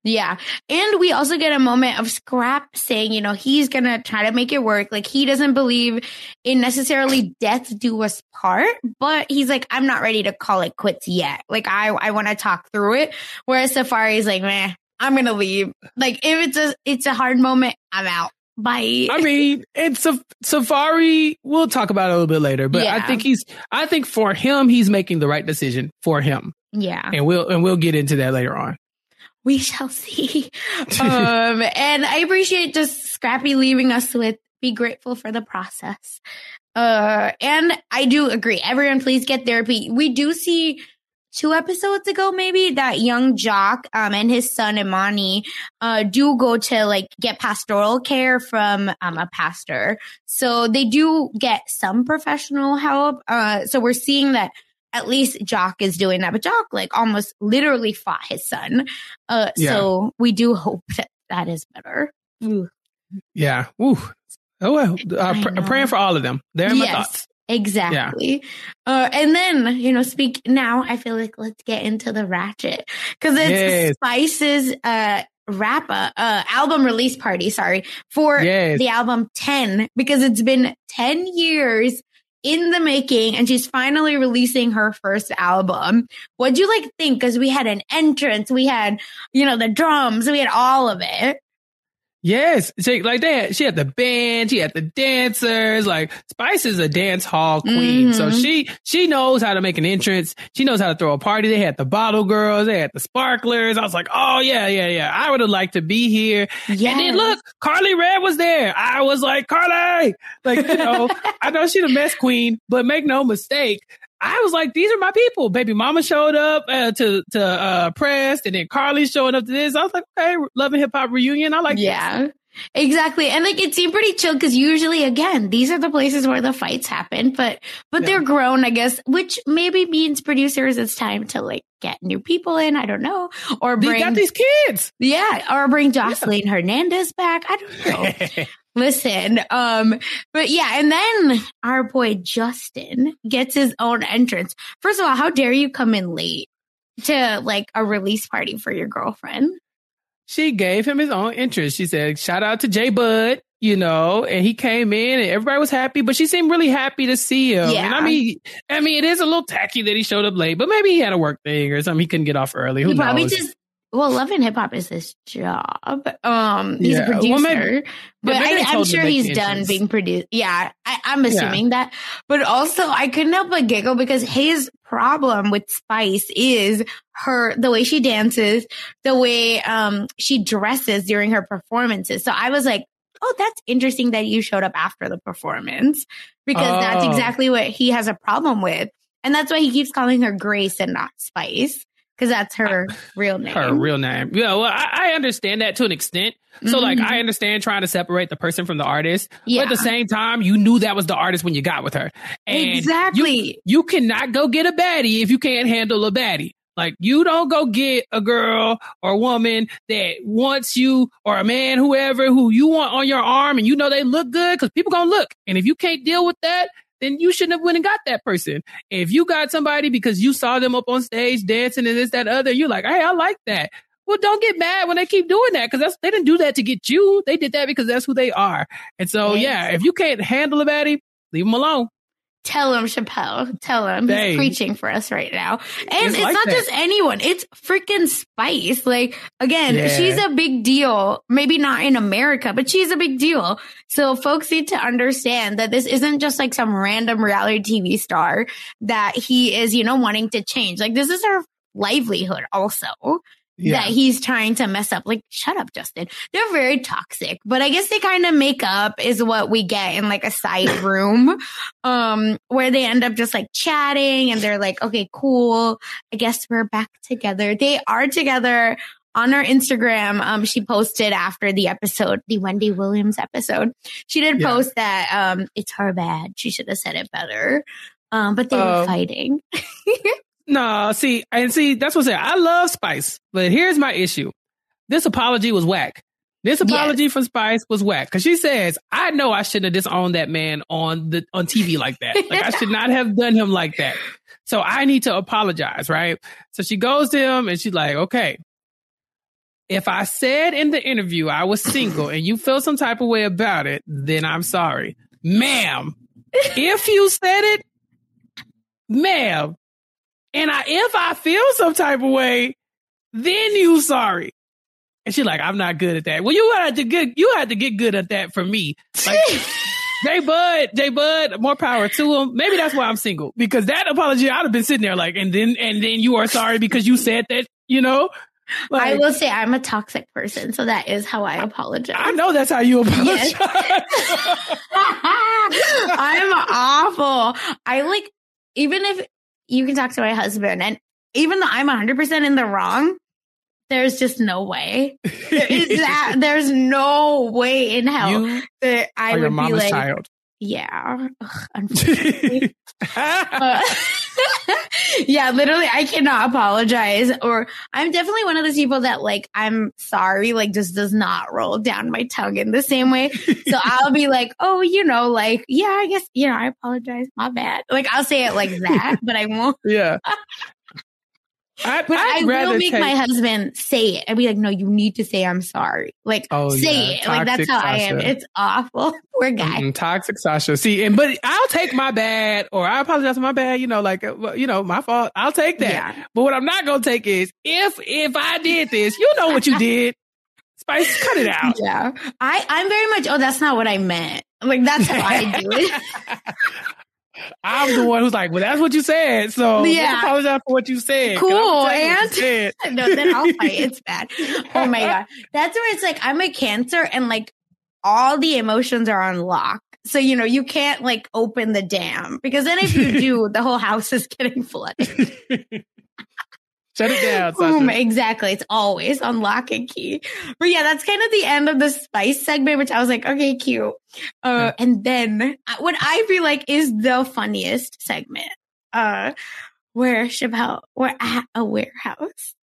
Yeah. And we also get a moment of Scrap saying, you know, he's going to try to make it work. Like, he doesn't believe in necessarily death do us part, but he's like, I'm not ready to call it quits yet. Like, I want to talk through it. Whereas Safari's like, man, I'm going to leave. Like, if it's a hard moment, I'm out. Bye. I mean, it's Safari. We'll talk about it a little bit later, but Yeah. I think for him, he's making the right decision for him. Yeah. And we'll get into that later on. We shall see. And I appreciate just Scrappy leaving us with be grateful for the process. And I do agree. Everyone, please get therapy. We do see 2 episodes ago, maybe, that young Jock and his son Imani do go to like get pastoral care from a pastor. So they do get some professional help. So we're seeing that at least Jock is doing that, but Jock like almost literally fought his son. So we do hope that is better. Ooh. Yeah. Ooh. Oh, well, I'm praying for all of them. They're my thoughts. Exactly. Yeah. And then, you know, now I feel like let's get into the ratchet because it's Spice's album release party, for the album 10, because it's been 10 years in the making and she's finally releasing her first album. What'd you like think? Because we had an entrance, we had, you know, the drums, we had all of it. Yes, like that. She had the band, she had the dancers. Like, Spice is a dance hall queen, so she knows how to make an entrance. She knows how to throw a party. They had the bottle girls, they had the sparklers. I was like, oh yeah. I would have liked to be here. Yes. And then look, Carly Red was there. I was like, Carly, like, you know, I know she's a mess queen, but make no mistake, I was like, these are my people. Baby Mama showed up to Pressed, and then Carly showing up to this. I was like, okay, Love and Hip Hop reunion. I like this. Exactly. And like, it seemed pretty chill because usually, again, these are the places where the fights happen, but they're grown, I guess, which maybe means producers, it's time to like get new people in. I don't know. Or they got these kids. Yeah. Or bring Jocelyn Hernandez back. I don't know. Listen, but yeah, and then our boy Justin gets his own entrance. First of all, how dare you come in late to like a release party for your girlfriend? She gave him his own entrance. She said, shout out to J Bud, you know, and he came in and everybody was happy, but she seemed really happy to see him. Yeah. And I mean, it is a little tacky that he showed up late, but maybe he had a work thing or something. He couldn't get off early. Who knows? Love and Hip Hop is his job. He's a producer, but I'm sure he's done being produced. Yeah, I'm assuming that. But also, I couldn't help but giggle because his problem with Spice is the way she dances, the way she dresses during her performances. So I was like, oh, that's interesting that you showed up after the performance because that's exactly what he has a problem with. And that's why he keeps calling her Grace and not Spice. Because that's her real name. Her real name. Yeah, well, I understand that to an extent. So, like, I understand trying to separate the person from the artist. Yeah. But at the same time, you knew that was the artist when you got with her. And exactly. You cannot go get a baddie if you can't handle a baddie. Like, you don't go get a girl or a woman that wants you, or a man, whoever, who you want on your arm and you know they look good, because people gonna look. And if you can't deal with that, then you shouldn't have went and got that person. If you got somebody because you saw them up on stage dancing and this, that, other, you're like, hey, I like that. Well, don't get mad when they keep doing that, because they didn't do that to get you. They did that because that's who they are. And so, if you can't handle a baddie, leave them alone. Tell him, Chappelle. Tell him. He's preaching for us right now. And it's like not just anyone. It's freaking Spice. Like, again, she's a big deal. Maybe not in America, but she's a big deal. So folks need to understand that this isn't just like some random reality TV star that he is, you know, wanting to change. Like, this is her livelihood also. That he's trying to mess up. Like, shut up, Justin. They're very toxic, but I guess they kind of make up is what we get in like a side room, where they end up just like chatting and they're like, okay, cool. I guess we're back together. They are together on her Instagram. She posted after the episode, the Wendy Williams episode. She did post that, it's her bad. She should have said it better. But they were fighting. No, see, that's what I said. I love Spice, but here's my issue. This apology was whack. This apology from Spice was whack, because she says, I know I shouldn't have disowned that man on TV like that. Like, I should not have done him like that. So I need to apologize, right? So she goes to him and she's like, okay, if I said in the interview I was single and you feel some type of way about it, then I'm sorry. Ma'am, if you said it, ma'am, and if I feel some type of way, then you sorry. And she's like, I'm not good at that. Well, you had to get good at that for me. Like, J Bud, more power to him. Maybe that's why I'm single, because that apology, I'd have been sitting there like, and then you are sorry because you said that, you know? Like, I will say I'm a toxic person, so that is how I apologize. I know that's how you apologize. Yes. I'm awful. I like, even if you can talk to my husband, and even though I'm 100% in the wrong, there's just no way. There's no way in hell that I would your be mama's like, child. Yeah, unfortunately. Yeah, literally, I cannot apologize. Or I'm definitely one of those people that like, I'm sorry, like just does not roll down my tongue in the same way. So I'll be like, oh, like, yeah, I guess, I apologize. My bad. Like I'll say it like that, but I won't. Yeah. I will make my husband say it. I'd be like, no, you need to say I'm sorry. Like, say it. Like, that's how Sasha. I am. It's awful. Poor guy. Toxic Sasha. See, but I'll take my bad, or I apologize for my bad, my fault. I'll take that. Yeah. But what I'm not going to take is, if I did this, you know what you did. Spice, cut it out. Yeah. I'm very much, that's not what I meant. Like, that's how I do it. I'm the one who's like, well, that's what you said. So let's apologize for what you said. Cool. And no, then I'll fight. It's bad. Oh my God. That's where it's like, I'm a Cancer and like all the emotions are on lock. So, you can't like open the dam, because then if you do, the whole house is getting flooded. Shut it down, Sasha. Exactly. It's always on lock and key. But yeah, that's kind of the end of the Spice segment, which I was like, okay, cute. And then what I feel like is the funniest segment, where Chappelle, we're at a warehouse.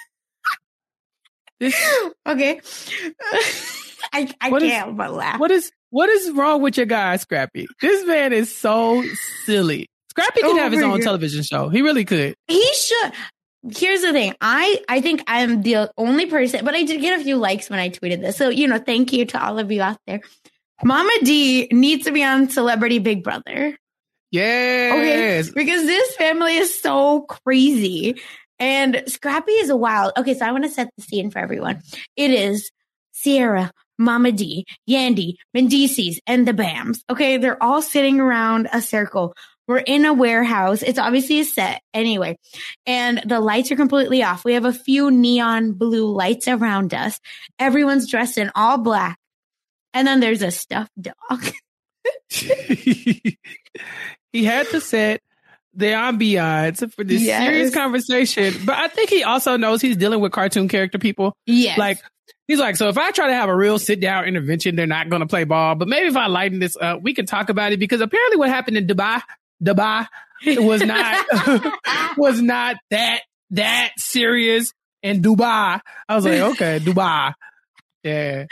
Okay. I can't but laugh. What is wrong with your guy, Scrappy? This man is so silly. Scrappy could have his own television show. He really could. He should. Here's the thing. I think I'm the only person, but I did get a few likes when I tweeted this. So, thank you to all of you out there. Mama D needs to be on Celebrity Big Brother. Yes. Okay. Because this family is so crazy. And Scrappy is wild. Okay, so I want to set the scene for everyone. It is Sierra, Mama D, Yandy, Mendices, and the Bams. Okay, they're all sitting around a circle. We're in a warehouse. It's obviously a set anyway. And the lights are completely off. We have a few neon blue lights around us. Everyone's dressed in all black. And then there's a stuffed dog. He had to set the ambiance for this serious conversation. But I think he also knows he's dealing with cartoon character people. Yes. Like, he's like, so if I try to have a real sit down intervention, they're not going to play ball. But maybe if I lighten this up, we can talk about it, because apparently what happened in Dubai was not that serious in Dubai. I was like, okay, Dubai. Yeah.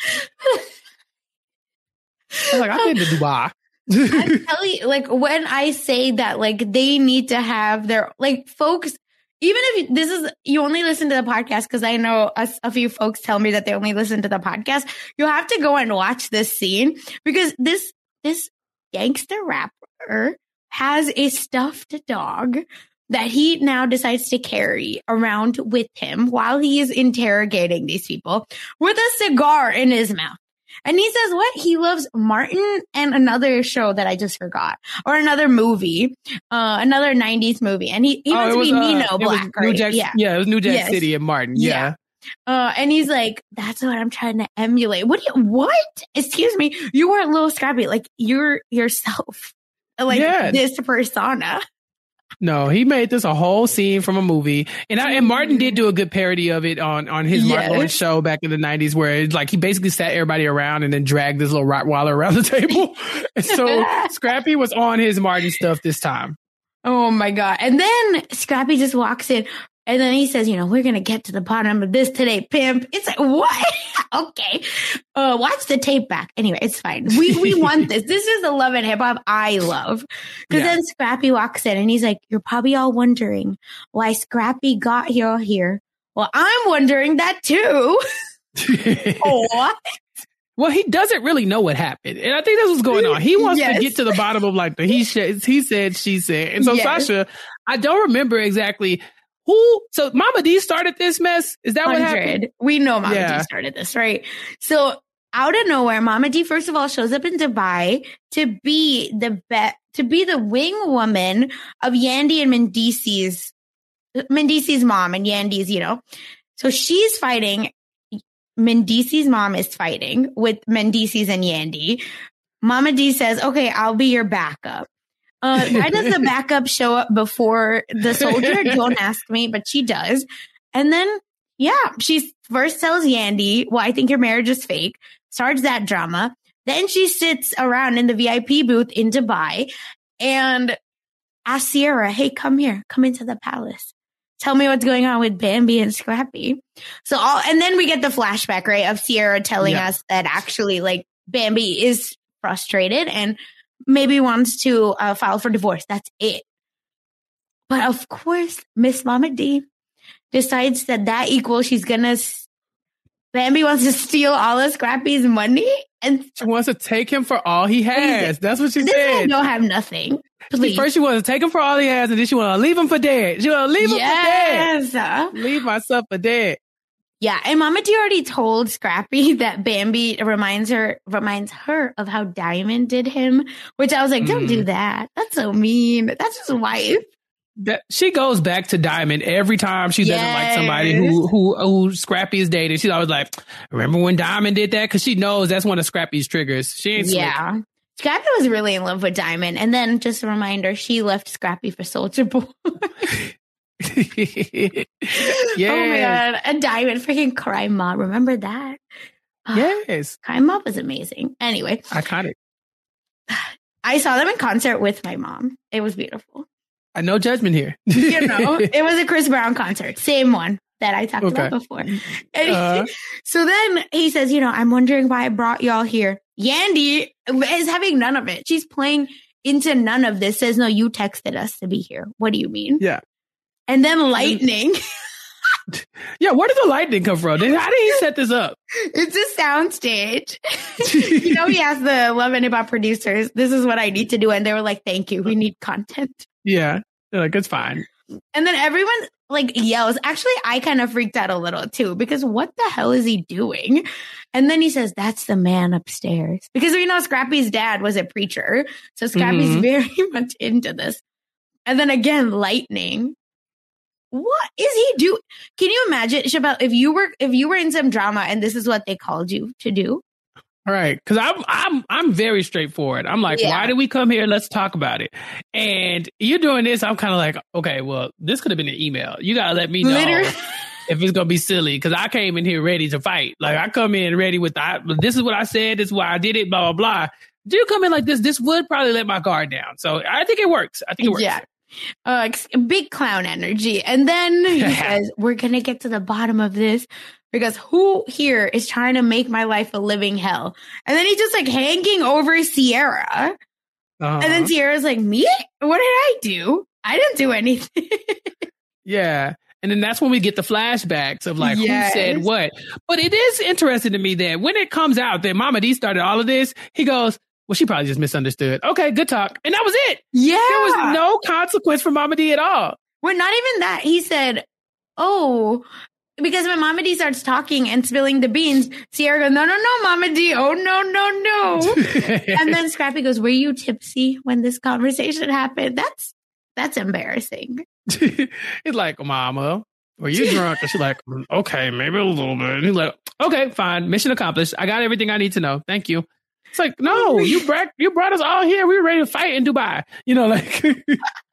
I was like, I've been to Dubai. I'm telling you, like, when I say that, like, they need to have their, like, folks, even if you only listen to the podcast, because I know a few folks tell me that they only listen to the podcast, you have to go and watch this scene, because this gangster rapper has a stuffed dog that he now decides to carry around with him while he is interrogating these people with a cigar in his mouth. And he says what? He loves Martin and another show that I just forgot, or another movie, another 90s movie. And he wants to be Nino Black, right? It was New Jack City and Martin. Yeah. And he's like, that's what I'm trying to emulate. What? Excuse me. You weren't Little Scrappy. Like, you're yourself. Like, this persona. No, he made this a whole scene from a movie, and Martin did do a good parody of it on his Martin Lawrence show back in the 90s, where it's like he basically sat everybody around and then dragged this little Rottweiler around the table. And so Scrappy was on his Martin stuff this time. Oh my God! And then Scrappy just walks in. And then he says, we're going to get to the bottom of this today, pimp. It's like, what? Okay. Watch the tape back. Anyway, it's fine. We want this. This is the Love and Hip Hop I love. Because then Scrappy walks in and he's like, you're probably all wondering why Scrappy got here Well, I'm wondering that too. Oh, what? Well, he doesn't really know what happened. And I think that's what's going on. He wants to get to the bottom of like the he said, she said. And so Sasha, I don't remember exactly who. So Mama D started this mess. Is that 100. What happened? We know Mama D started this, right? So out of nowhere, Mama D, first of all, shows up in Dubai to be the wing woman of Yandy and Mendice's mom, and Yandy's, you know. So she's fighting. Mendice's mom is fighting with Mendice's and Yandy. Mama D says, okay, I'll be your backup. Why does the backup show up before the soldier? Don't ask me, but she does. And then, she first tells Yandy, well, I think your marriage is fake. Starts that drama. Then she sits around in the VIP booth in Dubai and asks Sierra, hey, come here, come into the palace. Tell me what's going on with Bambi and Scrappy. And then we get the flashback, right, of Sierra telling us that actually, like, Bambi is frustrated and maybe wants to file for divorce. That's it. But of course, Miss Mama D decides that equals Bambi wants to steal all of Scrappy's money. And she wants to take him for all he has. That's what she said. This guy don't have nothing. Please. First, she wants to take him for all he has, and then she want to leave him for dead. She want to leave him for dead. Leave myself for dead. Yeah, and Mama D already told Scrappy that Bambi reminds her of how Diamond did him, which I was like, don't do that. That's so mean. That's his wife. She goes back to Diamond every time she doesn't like somebody who Scrappy is dating. She's always like, remember when Diamond did that? Because she knows that's one of Scrappy's triggers. She ain't slick. Scrappy was really in love with Diamond. And then just a reminder, she left Scrappy for Soulja Boy. Oh my God. And Diamond freaking Cry Mob. Remember that? Yes. Cry Mob was amazing. Anyway. Iconic. I saw them in concert with my mom. It was beautiful. No judgment here. It was a Chris Brown concert. Same one that I talked about before. So then he says, I'm wondering why I brought y'all here. Yandy is having none of it. She's playing into none of this. Says, no, you texted us to be here. What do you mean? Yeah. And then lightning. Where did the lightning come from? How did he set this up? It's a soundstage. He asked the Love and Hip Hop producers, this is what I need to do. And they were like, thank you. We need content. Yeah. They're like, it's fine. And then everyone yells. Actually, I kind of freaked out a little too, because what the hell is he doing? And then he says, that's the man upstairs. Because we know Scrappy's dad was a preacher. So Scrappy's very much into this. And then again, lightning. What is he doing? Can you imagine, Chappelle, if you were in some drama and this is what they called you to do? All right, because I'm very straightforward. I'm like, why did we come here? Let's talk about it. And you're doing this. I'm kind of like, okay, well, this could have been an email. You gotta let me know if it's gonna be silly, because I came in here ready to fight. Like, I come in ready with this is what I said. This is why I did it. Blah blah blah. Do you come in like this? This would probably let my guard down. So I think it works. Yeah. Big clown energy. And then he says, we're gonna get to the bottom of this. Because who here is trying to make my life a living hell? And then he's just like hanging over Sierra. And then Sierra's like, me? What did I do? I didn't do anything. Yeah. And then that's when we get the flashbacks of like, who said what. But it is interesting to me that when it comes out that Mama D started all of this, he goes, well, she probably just misunderstood. Okay, good talk. And that was it. Yeah. There was no consequence for Mama D at all. Well, not even that. He said, because when Mama D starts talking and spilling the beans, Sierra goes, no, Mama D. Oh, no. And then Scrappy goes, were you tipsy when this conversation happened? That's embarrassing. He's like, Mama, were you drunk? And she's like, okay, maybe a little bit. And he's like, okay, fine. Mission accomplished. I got everything I need to know. Thank you. It's like, no, you brought us all here. We were ready to fight in Dubai. Like. And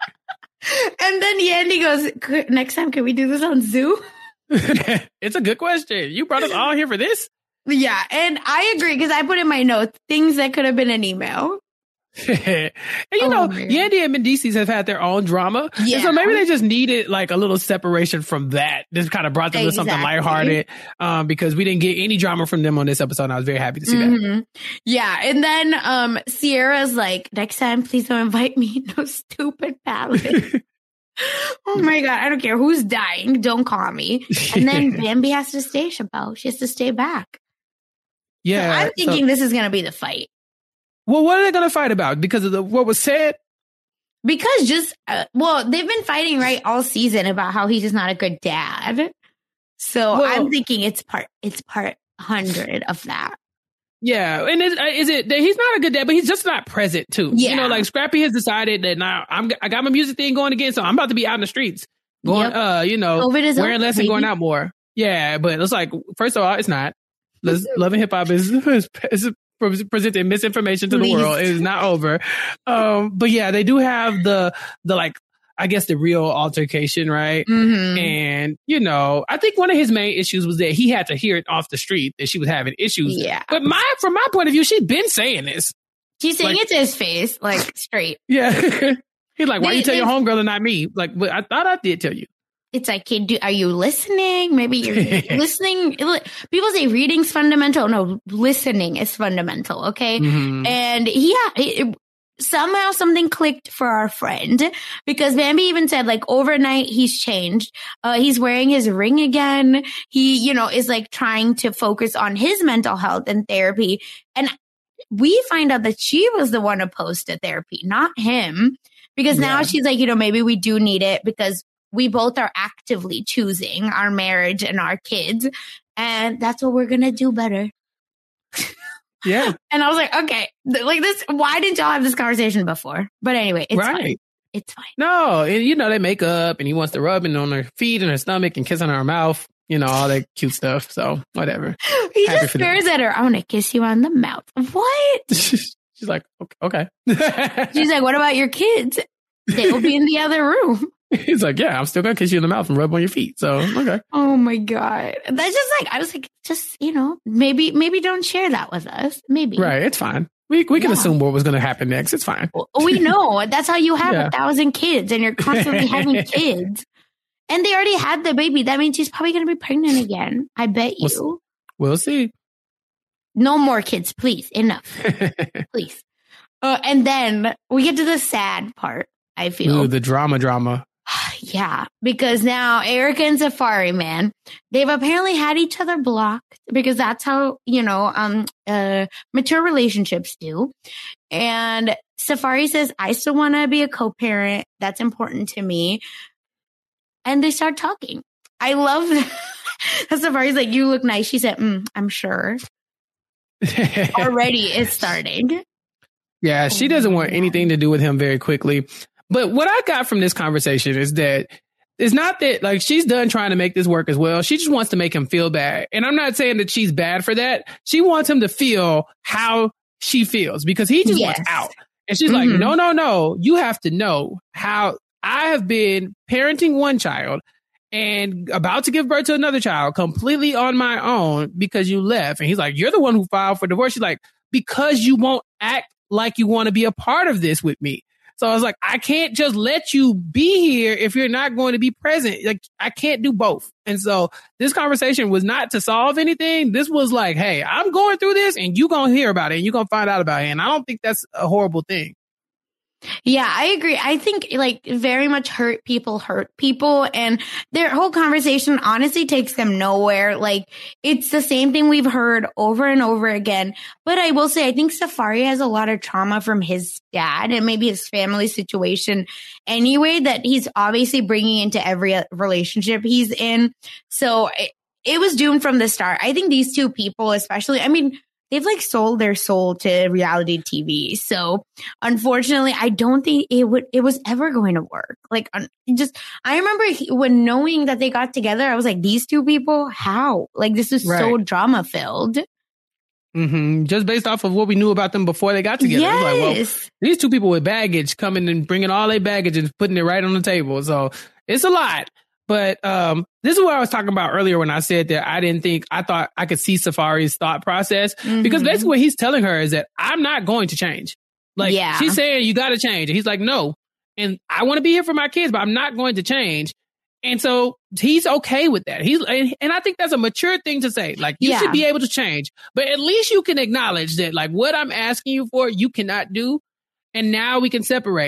then Yandy goes, next time, can we do this on Zoom? It's a good question. You brought us all here for this? Yeah, and I agree, because I put in my notes things that could have been an email. And Yandy and Mendices have had their own drama. Yeah. And so maybe they just needed like a little separation from that. This kind of brought them to something lighthearted, because we didn't get any drama from them on this episode. And I was very happy to see that. Yeah. And then Sierra's like, next time, please don't invite me. No stupid palace. Oh my God, I don't care who's dying. Don't call me. And then Bambi has to stay, Chappelle. She has to stay back. Yeah. So I'm thinking this is going to be the fight. Well, what are they going to fight about? Because of what was said? Because they've been fighting right all season about how he's just not a good dad. So I'm thinking it's part 100 of that. Yeah, and is it that he's not a good dad, but he's just not present too. Yeah. You know, like Scrappy has decided that now I got my music thing going again, so I'm about to be out in the streets, going, wearing less and going out more. Yeah, but it's like, first of all, it's not. Love and Hip Hop is presenting misinformation to the world. It is not over. But yeah, they do have the like, I guess the real altercation, right? Mm-hmm. And, you know, I think one of his main issues was that he had to hear it off the street that she was having issues. Yeah. But from my point of view, she's been saying this. She's saying it to his face, like straight. Yeah. He's like, why you tell your homegirl and not me? Like, but I thought I did tell you. It's like, are you listening? Maybe you're listening. People say reading's fundamental. No, listening is fundamental. Okay. Mm-hmm. And somehow something clicked for our friend because Bambi even said like overnight he's changed. He's wearing his ring again. He, you know, is like trying to focus on his mental health and therapy. And we find out that she was the one opposed to therapy, not him. Because now she's like, you know, maybe we do need it because we both are actively choosing our marriage and our kids. And that's what we're going to do better. Yeah. And I was like, okay, like this, why didn't y'all have this conversation before? But anyway, it's fine. It's fine. No, and you know, they make up and he wants to rub it on her feet and her stomach and kiss on her mouth, you know, all that cute stuff. So whatever. He just stares at her. I want to kiss you on the mouth. What? She's like, okay. She's like, what about your kids? They will be in the other room. He's like, yeah, I'm still going to kiss you in the mouth and rub on your feet. So, okay. Oh my God. That's just like, I was like, just, you know, maybe don't share that with us. Maybe. Right. It's fine. We can assume what was going to happen next. It's fine. We know. That's how you have 1,000 kids and you're constantly having kids. And they already had the baby. That means she's probably going to be pregnant again. I bet you. We'll see. No more kids, please. Enough. Please. And then we get to the sad part, I feel. Ooh, the drama. Yeah, because now Erica and Safari, man, they've apparently had each other blocked because that's how, you know, mature relationships do. And Safari says, I still want to be a co-parent. That's important to me. And they start talking. I love that. Safari's like, you look nice. She said, I'm sure. Already it's starting. Yeah, she doesn't want anything to do with him very quickly. But what I got from this conversation is that it's not that like she's done trying to make this work as well. She just wants to make him feel bad. And I'm not saying that she's bad for that. She wants him to feel how she feels because he just wants out. And she's like, no. You have to know how I have been parenting one child and about to give birth to another child completely on my own because you left. And he's like, you're the one who filed for divorce. She's like, because you won't act like you want to be a part of this with me. So I was like, I can't just let you be here if you're not going to be present. Like, I can't do both. And so this conversation was not to solve anything. This was like, hey, I'm going through this and you're going to hear about it and you're going to find out about it. And I don't think that's a horrible thing. Yeah, I agree. I think like very much hurt people. And their whole conversation honestly takes them nowhere. Like it's the same thing we've heard over and over again. But I will say, I think Safari has a lot of trauma from his dad and maybe his family situation anyway, that he's obviously bringing into every relationship he's in. So it was doomed from the start. I think these two people, especially, I mean, they've like sold their soul to reality TV. So unfortunately, I don't think it was ever going to work. Like I remember when knowing that they got together, I was like, these two people, how? Like this is so drama filled. Mm-hmm. Just based off of what we knew about them before they got together. Yes. Like, well, these two people with baggage coming and bringing all their baggage and putting it right on the table. So it's a lot. But this is what I was talking about earlier when I said that I thought I could see Safari's thought process. Mm-hmm. Because basically what he's telling her is that I'm not going to change. Like she's saying, you got to change. And he's like, no. And I want to be here for my kids, but I'm not going to change. And so he's okay with that. And I think that's a mature thing to say. Like you should be able to change, but at least you can acknowledge that like what I'm asking you for, you cannot do. And now we can separate.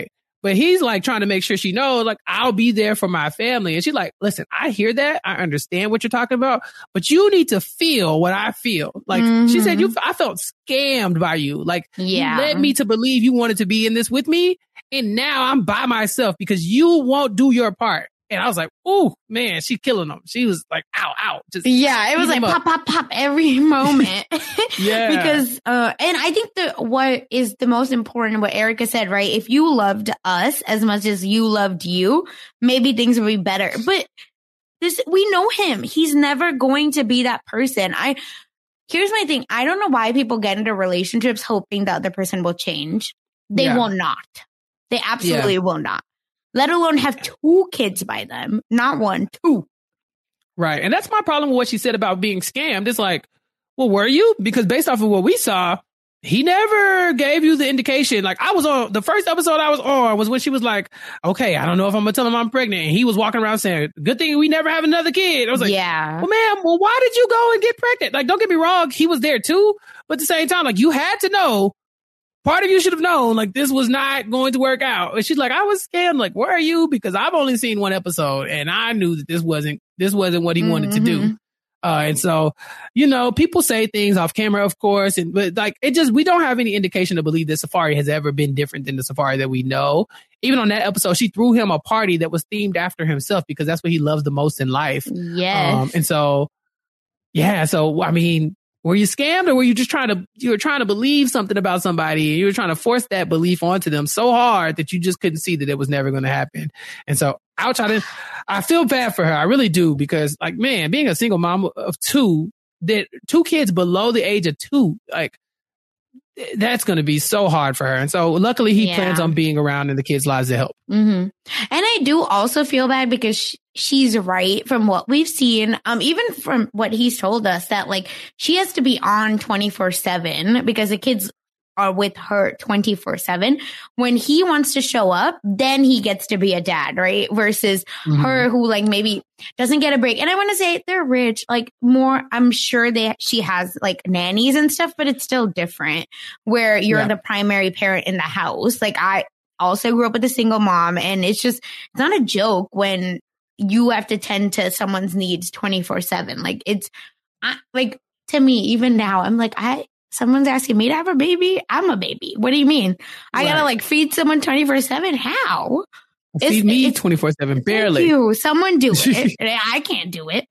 But he's like trying to make sure she knows, like, I'll be there for my family. And she's like, listen, I hear that. I understand what you're talking about, but you need to feel what I feel. Like she said, I felt scammed by you. Like you led me to believe you wanted to be in this with me. And now I'm by myself because you won't do your part. And I was like, oh man, she's killing them. She was like, ow. Just it was like pop every moment. Because, and I think what is the most important, what Erica said, right? If you loved us as much as you loved you, maybe things would be better. But we know him. He's never going to be that person. Here's my thing. I don't know why people get into relationships hoping the other person will change. They will not. They absolutely will not. Let alone have 2 kids by them. Not 1, 2. Right. And that's my problem with what she said about being scammed. It's like, well, were you? Because based off of what we saw, he never gave you the indication. Like I was on the first episode I was on was when she was like, okay, I don't know if I'm going to tell him I'm pregnant. And he was walking around saying, good thing we never have another kid. I was like, well, ma'am, why did you go and get pregnant? Like, don't get me wrong. He was there too. But at the same time, like you had to know. Part of you should have known, like, this was not going to work out. And she's like, I was scammed. Like, where are you? Because I've only seen 1 episode and I knew that this wasn't what he wanted to do. And so, people say things off camera, of course, but like, we don't have any indication to believe that Safari has ever been different than the Safari that we know. Even on that episode, she threw him a party that was themed after himself because that's what he loves the most in life. Yes. And so, I mean, were you scammed or were you just trying to believe something about somebody and you were trying to force that belief onto them so hard that you just couldn't see that it was never going to happen? And so I feel bad for her. I really do because like, man, being a single mom of 2, that 2 kids below the age of 2, like that's going to be so hard for her. And so luckily he plans on being around in the kids' lives to help. And I do also feel bad because she's right from what we've seen. Even from what he's told us that like she has to be on 24/7 because the kids are with her 24/7. When he wants to show up, then he gets to be a dad, right? Versus her who like maybe doesn't get a break. And I want to say they're rich, like more, I'm sure she has like nannies and stuff, but it's still different where you're the primary parent in the house. Like I also grew up with a single mom and it's not a joke when you have to tend to someone's needs 24/7. Like like to me, even now, I'm like, someone's asking me to have a baby. I'm a baby. What do you mean? I gotta like feed someone 24/7? How? Feed me 24/7, barely. You. Someone do it. I can't do it.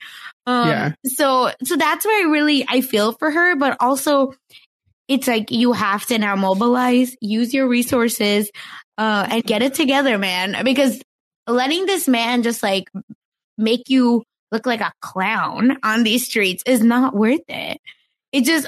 So that's where I feel for her, but also it's like you have to now mobilize, use your resources, and get it together, man. Because letting this man just like make you look like a clown on these streets is not worth it. It just,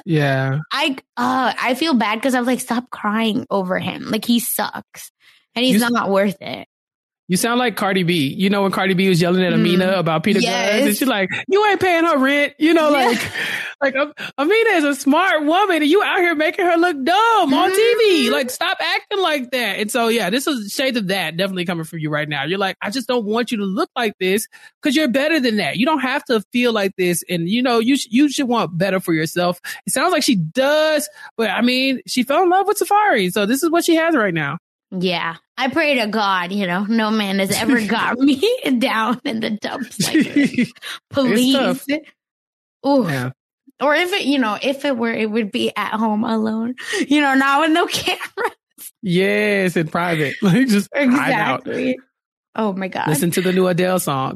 I feel bad because I was like, stop crying over him. Like he sucks and he's not worth it. You sound like Cardi B. You know, when Cardi B was yelling at Amina about Peter Gunz, and she's like, you ain't paying her rent. You know, like Amina is a smart woman and you out here making her look dumb on TV. Like, stop acting like that. And so, this is shades of that definitely coming from you right now. You're like, I just don't want you to look like this because you're better than that. You don't have to feel like this. And, you should want better for yourself. It sounds like she does, but I mean, she fell in love with Safari. So this is what she has right now. Yeah. I pray to God, no man has ever got me down in the dumps like this. Please. Ooh. Yeah. Or if it were, it would be at home alone, not with no cameras. Yes, in private. Like just exactly. Oh my God. Listen to the new Adele song.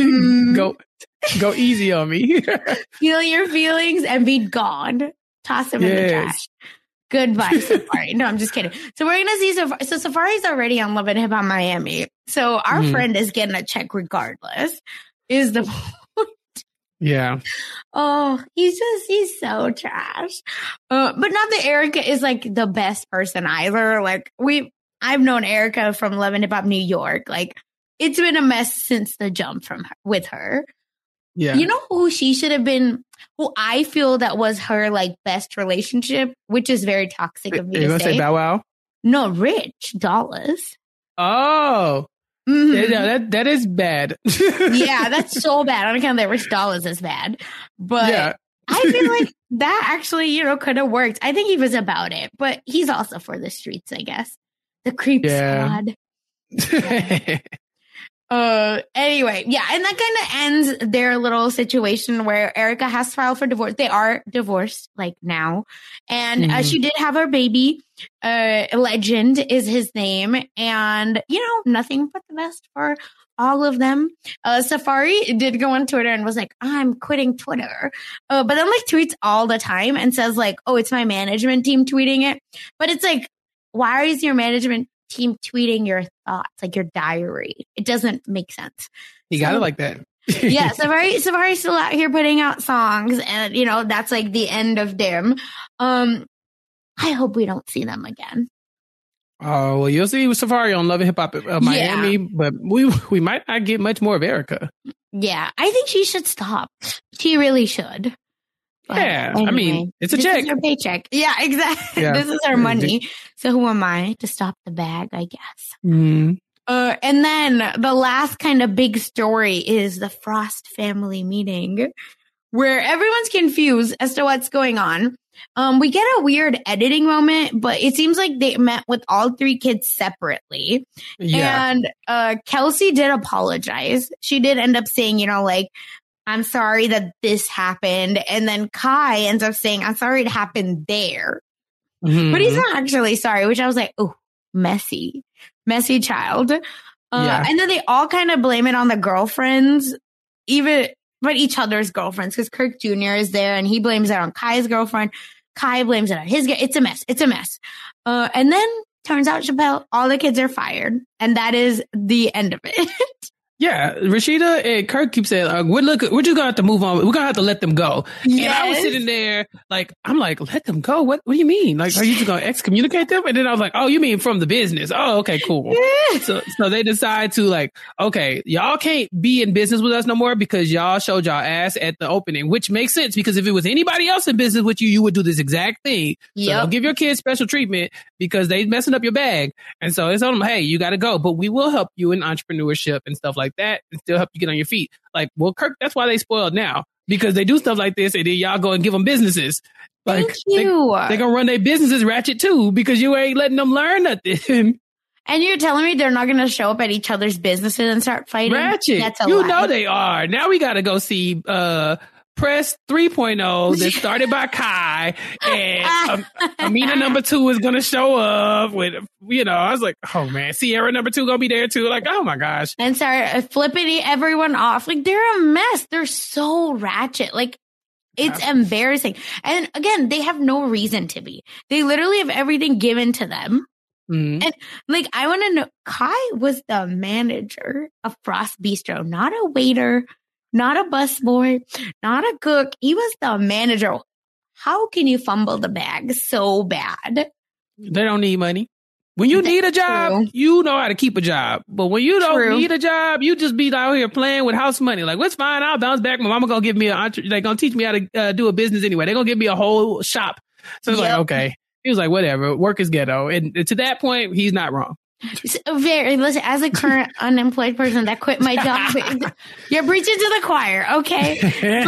Go easy on me. Feel your feelings and be gone. Toss them in the trash. Goodbye, Safari. No, I'm just kidding. So we're going to see Safari. So Safari's already on Love and Hip Hop Miami. So our friend is getting a check regardless, is the point. Yeah. Oh, he's so trash. But not that Erica is like the best person either. Like I've known Erica from Love and Hip Hop New York. Like it's been a mess since the jump with her. Yeah. You know who she should have been, who I feel that was her like best relationship, which is very toxic of me to say. You gonna say Bow Wow? No, Rich Dollaz. Oh. Yeah, that is bad. Yeah, that's so bad. On account that Rich Dollaz is bad. But I feel like that actually, could have worked. I think he was about it, but he's also for the streets, I guess. The creep squad. Anyway, yeah, and that kind of ends their little situation where Erica has to file for divorce. They are divorced, like, now. And she did have her baby. Legend is his name. And, nothing but the best for all of them. Safari did go on Twitter and was like, I'm quitting Twitter. But then, like, tweets all the time and says, like, oh, it's my management team tweeting it. But it's like, why is your management team tweeting your thoughts, like your diary? It doesn't make sense. You got it like that. Yeah, Safari's still out here putting out songs, and that's like the end of them. I hope we don't see them again. Oh, well, you'll see Safari on Love and Hip Hop Miami, but we might not get much more of Erica. Yeah, I think she should stop. She really should. But yeah, anyway, I mean, it's a check. This is her paycheck. Yeah, exactly. Yeah. This is her money. So who am I to stop the bag, I guess? Mm-hmm. And then the last kind of big story is the Frost family meeting, where everyone's confused as to what's going on. We get a weird editing moment, but it seems like they met with all three kids separately. Yeah. And Kelsey did apologize. She did end up saying, I'm sorry that this happened. And then Kai ends up saying, I'm sorry it happened there. Mm-hmm. But he's not actually sorry, which I was like, oh, messy child. And then they all kind of blame it on the girlfriends, but each other's girlfriends, because Kirk Jr. is there and he blames it on Kai's girlfriend. Kai blames it on his. It's a mess. And then turns out, Chappelle, all the kids are fired. And that is the end of it. Yeah, Rashida and Kirk keep saying, we're just going to have to move on. We're going to have to let them go. Yes. And I was sitting there, I'm like, let them go? What do you mean? Like, are you just going to excommunicate them? And then I was like, oh, you mean from the business? Oh, okay, cool. So they decide to okay, y'all can't be in business with us no more because y'all showed y'all ass at the opening, which makes sense because if it was anybody else in business with you, you would do this exact thing. Yep. So don't give your kids special treatment because they messing up your bag. And so it's on them, hey, you got to go, but we will help you in entrepreneurship and stuff like that and still help you get on your feet. Well, Kirk, that's why they spoiled now because they do stuff like this and then y'all go and give them businesses. Thank you. They're going to run their businesses ratchet too because you ain't letting them learn nothing. And you're telling me they're not going to show up at each other's businesses and start fighting? Ratchet. That's a lie. Know they are. Now we got to go see Press 3.0 that started by Kai and Amina number 2 is going to show up with, I was like, oh man, Sierra number 2 going to be there too. Like, oh my gosh. And start flipping everyone off. Like they're a mess. They're so ratchet. Like it's embarrassing. And again, they have no reason to be. They literally have everything given to them. Mm-hmm. And I want to know, Kai was the manager of Frost Bistro, not a waiter, not a busboy, not a cook. He was the manager. How can you fumble the bag so bad? They don't need money. When you need a job, you know how to keep a job. But when you don't need a job, you just be out here playing with house money. Like, it's fine. I'll bounce back. My mama going to give me they're going to teach me how to do a business anyway. They're going to give me a whole shop. So it's okay. He was like, whatever. Work is ghetto. And to that point, he's not wrong. Listen, as a current unemployed person that quit my job, you're preaching to the choir, okay?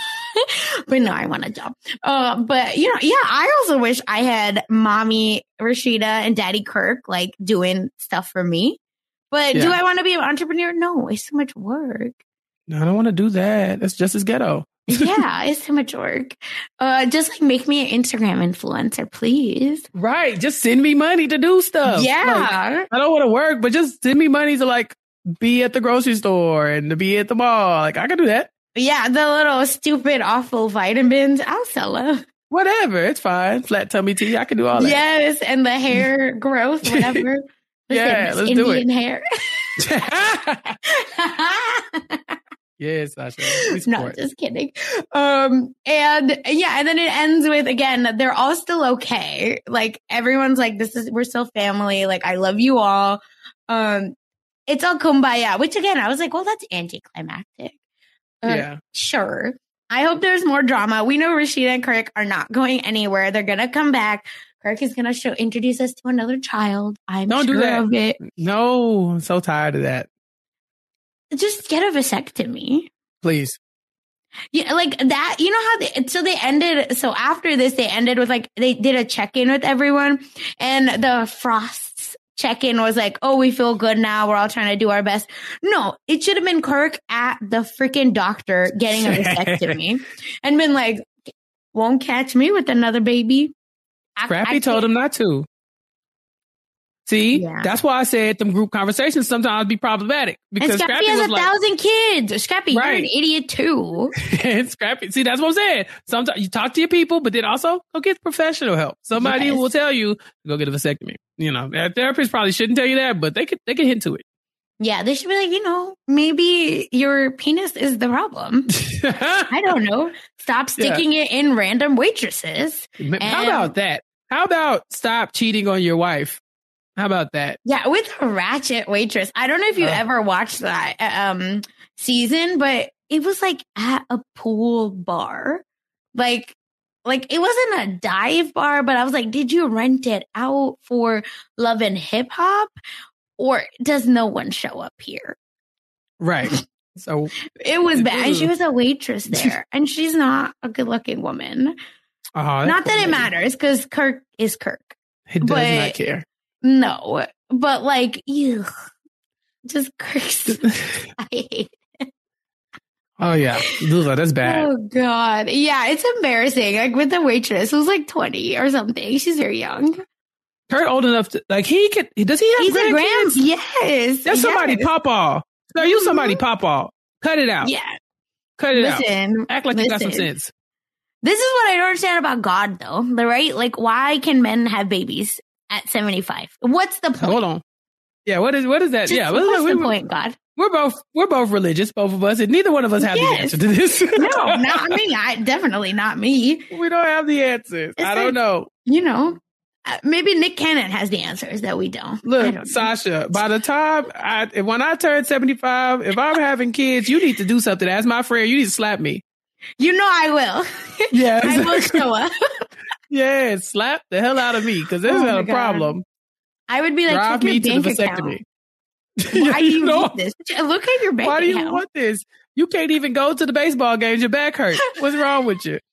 But no, I want a job. But I also wish I had mommy Rashida and daddy Kirk doing stuff for me. But do I want to be an entrepreneur? No, it's too much work. No, I don't want to do that. That's just as ghetto. Yeah, it's too much work. Just make me an Instagram influencer, please. Right. Just send me money to do stuff. Yeah. I don't want to work, but just send me money to be at the grocery store and to be at the mall. I can do that. Yeah, the little stupid awful vitamins, I'll sell them. Whatever, it's fine. Flat tummy tea, I can do all that. Yes, and the hair growth, whatever. Let's Indian do it. Hair. Yes, Sasha. No, just kidding. And then it ends with, again, they're all still okay. Everyone's we're still family. I love you all. It's all kumbaya, which again, I was like, well, that's anticlimactic. Yeah. Sure. I hope there's more drama. We know Rashida and Kirk are not going anywhere. They're going to come back. Kirk is going to introduce us to another child. Don't sure do that. Of it. No, I'm so tired of that. Just get a vasectomy. Please. Yeah, that, how they ended. So after this, they ended with they did a check-in with everyone and the Frosts check-in was like, oh, we feel good now. We're all trying to do our best. No, it should have been Kirk at the freaking doctor getting a vasectomy and been like, won't catch me with another baby. Scrappy told him not to. See, that's why I said them group conversations sometimes be problematic. Because and Scrappy has 1,000 kids. Scrappy, you're an idiot too. And Scrappy, see, that's what I'm saying. Sometimes you talk to your people, but then also go get professional help. Somebody will tell you, go get a vasectomy. You know, a therapist probably shouldn't tell you that, but they could hint to it. Yeah, they should be like, maybe your penis is the problem. I don't know. Stop sticking it in random waitresses. How about that? How about stop cheating on your wife? How about that? Yeah, with a ratchet waitress. I don't know if you ever watched that season, but it was like at a pool bar. Like it wasn't a dive bar, but I was like, did you rent it out for Love and Hip Hop? Or does no one show up here? Right. So it was bad. And she was a waitress there. And she's not a good looking woman. Not that it matters, because Kirk is Kirk. He does not care. No, but like, ew, just Kirk's. I hate it. Oh yeah, that's bad. Oh god, yeah, it's embarrassing. Like with the waitress who's like 20 or something. She's very young. Kirk old enough to does he have He's grandkids? Yes, that's somebody papa. No, you somebody papa. Cut it out. Yeah, cut it out. Listen, act like you got some sense. This is what I don't understand about God, though. Right? Like, why can men have babies at 75? What's the point? Hold on. Yeah, what is that? What's the point, God? We're both religious, both of us, and neither one of us have the answer to this. No, not me. Definitely not me. We don't have the answers. I don't know. Maybe Nick Cannon has the answers that we don't. Look, Sasha, by the time when I turn 75, if I'm having kids, you need to do something. As my friend, you need to slap me. I will. Yeah, I will show up. Yeah, slap the hell out of me, because there's not a problem. I would be like, drive me to the vasectomy. Why do you need this? Look at your bank account. Why do you want this? You can't even go to the baseball games. Your back hurts. What's wrong with you?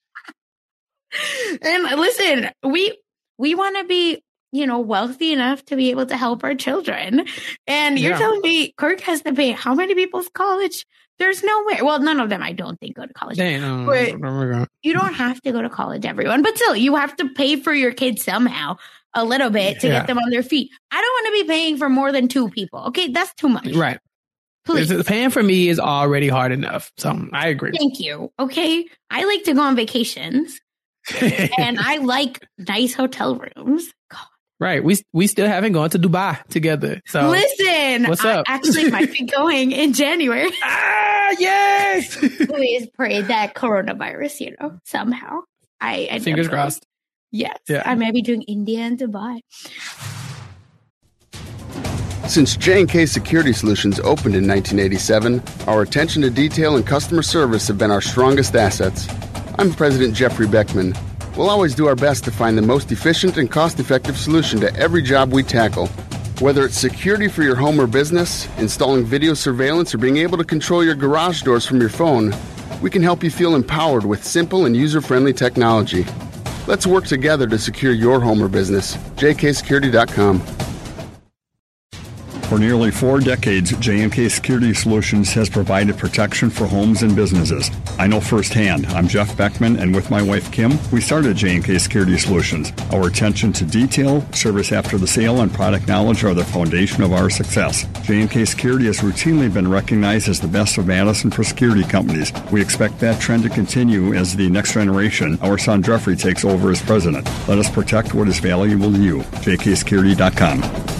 And listen, we want to be, wealthy enough to be able to help our children. And you're telling me Kirk has to pay how many people's college? There's no way. Well, none of them, I don't think, go to college. But you don't have to go to college, everyone. But still, you have to pay for your kids somehow a little bit to get them on their feet. I don't want to be paying for more than 2 people. Okay, that's too much. Right. Please. Paying for me is already hard enough. So I agree. Thank you. Okay. I like to go on vacations. And I like nice hotel rooms. God. Right. We still haven't gone to Dubai together. So listen, what's up? I actually might be going in January. Yes. Please pray that coronavirus, somehow. I fingers crossed. Yes. Yeah. I may be doing India and Dubai. Since J&K Security Solutions opened in 1987, our attention to detail and customer service have been our strongest assets. I'm President Jeffrey Beckman. We'll always do our best to find the most efficient and cost-effective solution to every job we tackle. Whether it's security for your home or business, installing video surveillance, or being able to control your garage doors from your phone, we can help you feel empowered with simple and user-friendly technology. Let's work together to secure your home or business. jksecurity.com. For nearly 4 decades, J&K Security Solutions has provided protection for homes and businesses. I know firsthand. I'm Jeff Beckman, and with my wife, Kim, we started J&K Security Solutions. Our attention to detail, service after the sale, and product knowledge are the foundation of our success. J&K Security has routinely been recognized as the best of Madison for security companies. We expect that trend to continue as the next generation, our son Jeffrey, takes over as president. Let us protect what is valuable to you. jksecurity.com.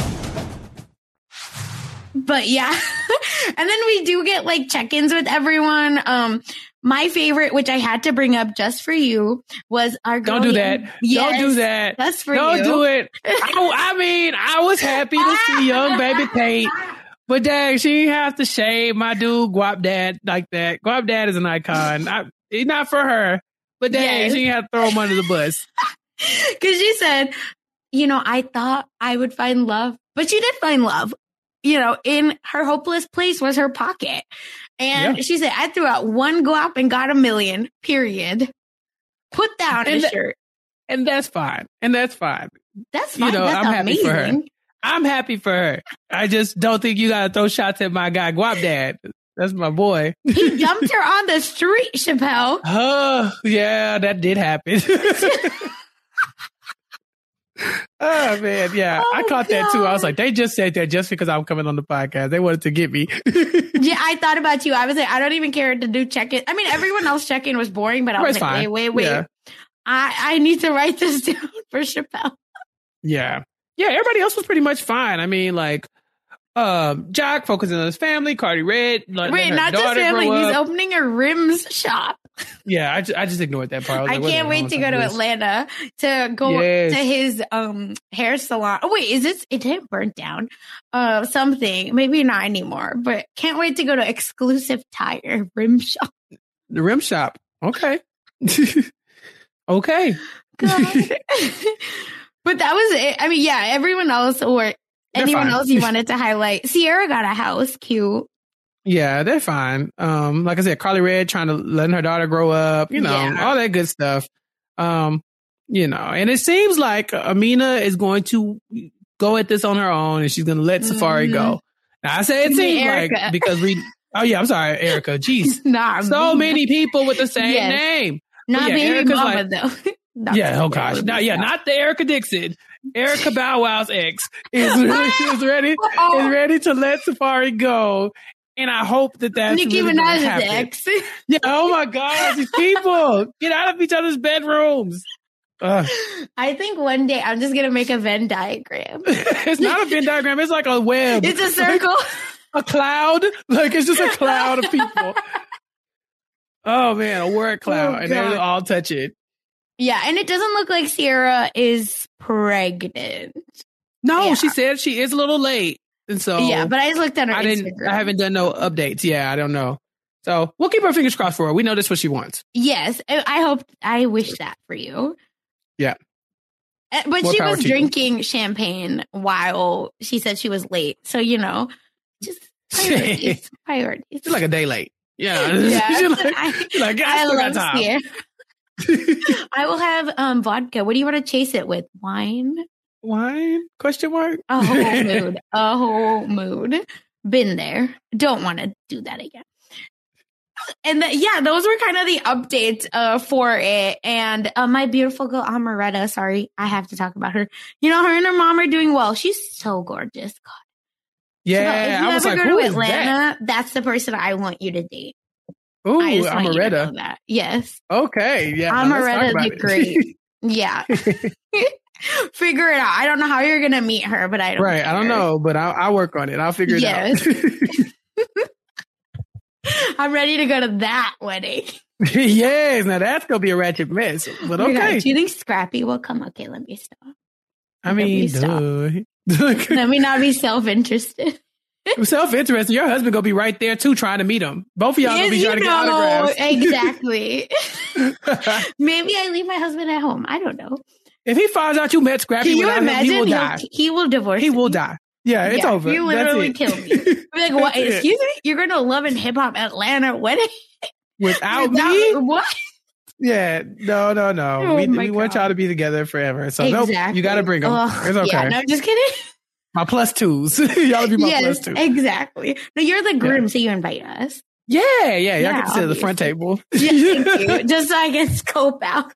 But yeah, and then we do get like check-ins with everyone. My favorite, which I had to bring up just for you, was our girl. Don't do that. Yes, don't do that. Just for Don't you. do it. I was happy to see young baby Tate, but dang, she didn't have to shade my dude Guap Dad like that. Guap Dad is an icon. He's not for her, but dang, she didn't have to throw him under the bus. Because she said, I thought I would find love, but she did find love. In her hopeless place was her pocket. And she said, I threw out 1 guap and got 1 million, period. Put down a shirt. And that's fine. That's fine. I'm that's happy amazing. for her. I'm happy for her. I just don't think you got to throw shots at my guy, Guap Dad. That's my boy. He dumped her on the street, Chappelle. Oh, yeah, that did happen. Oh, man. Yeah, I caught that too. I was like, they just said that just because I'm coming on the podcast. They wanted to get me. Yeah, I thought about you. I was like, I don't even care to do check-in. I mean, everyone else check-in was boring, but I was like, wait. Yeah. I need to write this down for Chappelle. Yeah. Yeah, everybody else was pretty much fine. I mean, like, Jack focusing on his family, Cardi Red. Wait, not just family. He's opening a rims shop. Yeah, I just ignored that part. I can't wait to go to Atlanta to go to his hair salon. Oh, wait, it didn't burn down? Something. Maybe not anymore, but can't wait to go to Exclusive Tire Rim Shop. The rim shop. Okay. Okay. God. But that was it. I mean, yeah, everyone else or anyone else you wanted to highlight. Sierra got a house. Cute. Yeah, they're fine. Like I said, Carly Red trying to let her daughter grow up, all that good stuff. And it seems like Amina is going to go at this on her own and she's going to let Safari go. Now, I say it seems like because I'm sorry, Erica. Jeez. So many people with the same name. Not baby mama, though. Not the Erica Dixon. Erica Bow Wow's ex is ready to let Safari go. And I hope that's Nicki really Minaj's ex. Yeah, oh my God, these people. Get out of each other's bedrooms. I think one day I'm just going to make a Venn diagram. It's not a Venn diagram. It's like a web. It's a circle. A cloud. Like it's just a cloud of people. Oh man, a word cloud. And they'll all touch it. Yeah, and it doesn't look like Sierra is pregnant. No, she said she is a little late. And so but I just looked at her Instagram. I haven't done no updates. Yeah, I don't know. So we'll keep our fingers crossed for her. We know that's what she wants. Yes, I wish that for you. Yeah. But she was drinking champagne while she said she was late. So, just priorities. She's like a day late. Yeah. I love time. I will have vodka. What do you want to chase it with? Wine? Question mark? A whole mood. Been there. Don't want to do that again. And those were kind of the updates for it. And my beautiful girl Amaretta, sorry, I have to talk about her. Her and her mom are doing well. She's so gorgeous. God. Yeah, so if you ever go to Atlanta, that's the person I want you to date. Ooh, Amaretta. That. Yes. Okay. Yeah. Amaretta is great. Yeah. Figure it out. I don't know how you're gonna meet her, but I don't. Right. I don't know, but I'll work on it. I'll figure it out. I'm ready to go to that wedding. Yes. Now that's gonna be a ratchet mess. But okay. Do you think Scrappy will come? Okay, let me stop. Let me not be self-interested. Self-interested. Your husband gonna be right there too, trying to meet him. Both of y'all gonna be trying to get autographs. Exactly. Maybe I leave my husband at home. I don't know. If he finds out you met Scrappy without him, he will die. He will divorce. He will die. Yeah, it's over. He literally kill me. Like, what? Excuse me? You're going to Love and Hip Hop Atlanta wedding without me? What? Yeah, no. Oh we want y'all to be together forever. So nope, you got to bring them. It's okay. Yeah, no, just kidding. My plus twos. Y'all be my plus two. Exactly. No, you're the groom, so you invite us. Yeah. Y'all get to sit at the front table. Yeah, thank you. Just so I can scope out.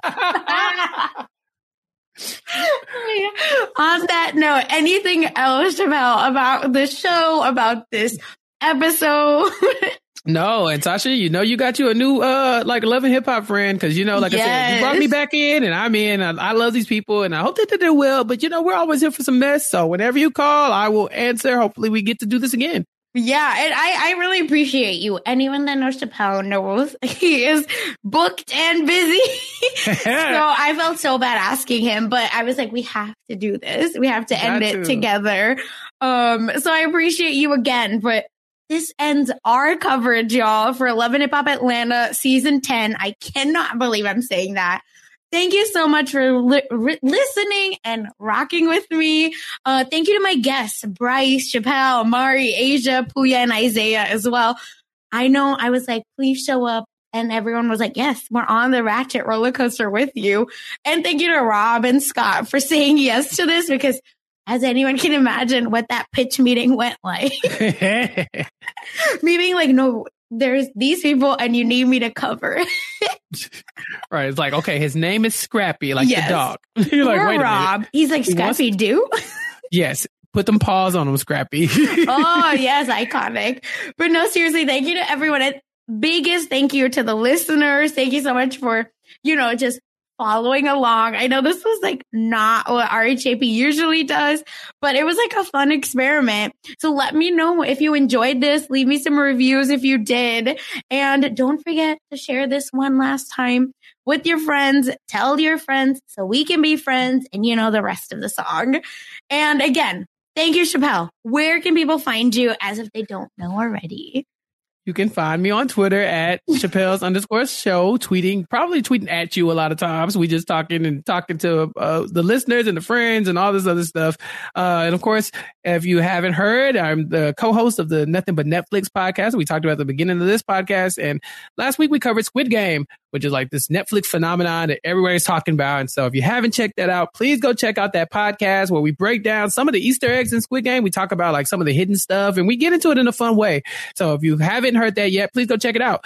On that note, anything else about the show, about this episode? No, and Tasha, you got you a new like Love and Hip Hop friend because I said, you brought me back in and I'm in. I love these people and I hope that they do well. But we're always here for some mess. So whenever you call, I will answer. Hopefully we get to do this again. Yeah, and I really appreciate you. Anyone that knows Chappelle knows he is booked and busy. So I felt so bad asking him, but I was like, we have to do this. We have to end it together. So I appreciate you again, but this ends our coverage, y'all, for Love and Hip Hop Atlanta Season 10. I cannot believe I'm saying that. Thank you so much for listening and rocking with me. Thank you to my guests, Bryce, Chappelle, Mari, Asia, Puya, and Isaiah as well. I know I was like, please show up. And everyone was like, yes, we're on the Ratchet roller coaster with you. And thank you to Rob and Scott for saying yes to this because as anyone can imagine what that pitch meeting went like. Me being like, no, there's these people and you need me to cover. Right. It's like, okay, his name is Scrappy, like the dog. You're like, wait Rob. a minute. He's like, Scrappy do? Yes. Put them paws on him, Scrappy. Oh, yes. Iconic. But no, seriously, thank you to everyone. Biggest thank you to the listeners. Thank you so much for, just following along. I know this was like not what RHAP usually does, but it was like a fun experiment. So let me know if you enjoyed this. Leave me some reviews if you did. And don't forget to share this one last time with your friends. Tell your friends so we can be friends and the rest of the song. And again, thank you, Chappelle. Where can people find you as if they don't know already? You can find me on Twitter at Chappelle's_show, probably tweeting at you a lot of times. We just talking to the listeners and the friends and all this other stuff. And of course, if you haven't heard, I'm the co-host of the Nothing But Netflix podcast. We talked about at the beginning of this podcast. And last week we covered Squid Game, which is like this Netflix phenomenon that everybody's talking about. And so if you haven't checked that out, please go check out that podcast where we break down some of the Easter eggs in Squid Game. We talk about like some of the hidden stuff and we get into it in a fun way. So if you haven't heard that yet, please go check it out.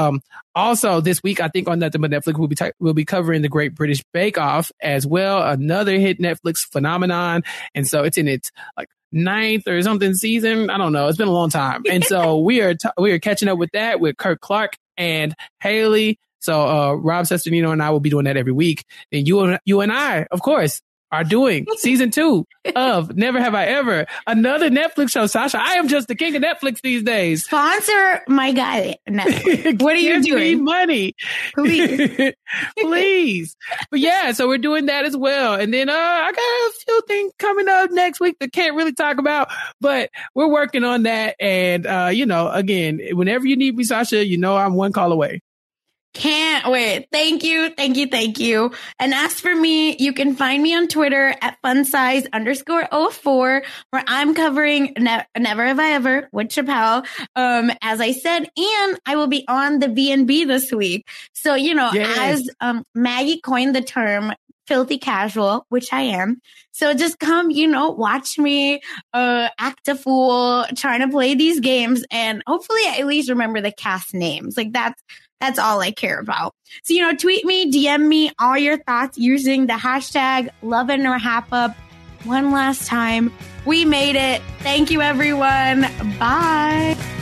Also this week, I think on Nothing But Netflix, we'll be covering the Great British Bake Off as well. Another hit Netflix phenomenon. And so it's in its like 9th or something season. I don't know. It's been a long time. And so we are catching up with that with Kirk Clark and Haley. So Rob Cesternino and I will be doing that every week. And you and I, of course, are doing season 2 of Never Have I Ever, another Netflix show. Sasha, I am just the king of Netflix these days. Sponsor my guy, Netflix. What are you doing? Give me money. Please. Please. But yeah, so we're doing that as well. And then I got a few things coming up next week that can't really talk about, but we're working on that. And, again, whenever you need me, Sasha, I'm one call away. Can't wait. Thank you. And as for me, you can find me on Twitter at funsize_04, where I'm covering Never Have I Ever with Chappelle. As I said, and I will be on the B&B this week. So, as Maggie coined the term filthy casual, which I am. So just come, watch me act a fool trying to play these games, and hopefully at least remember the cast names. Like that's all I care about. So, tweet me, DM me all your thoughts using the hashtag #LoveAndRahapUp. One last time, we made it. Thank you, everyone. Bye.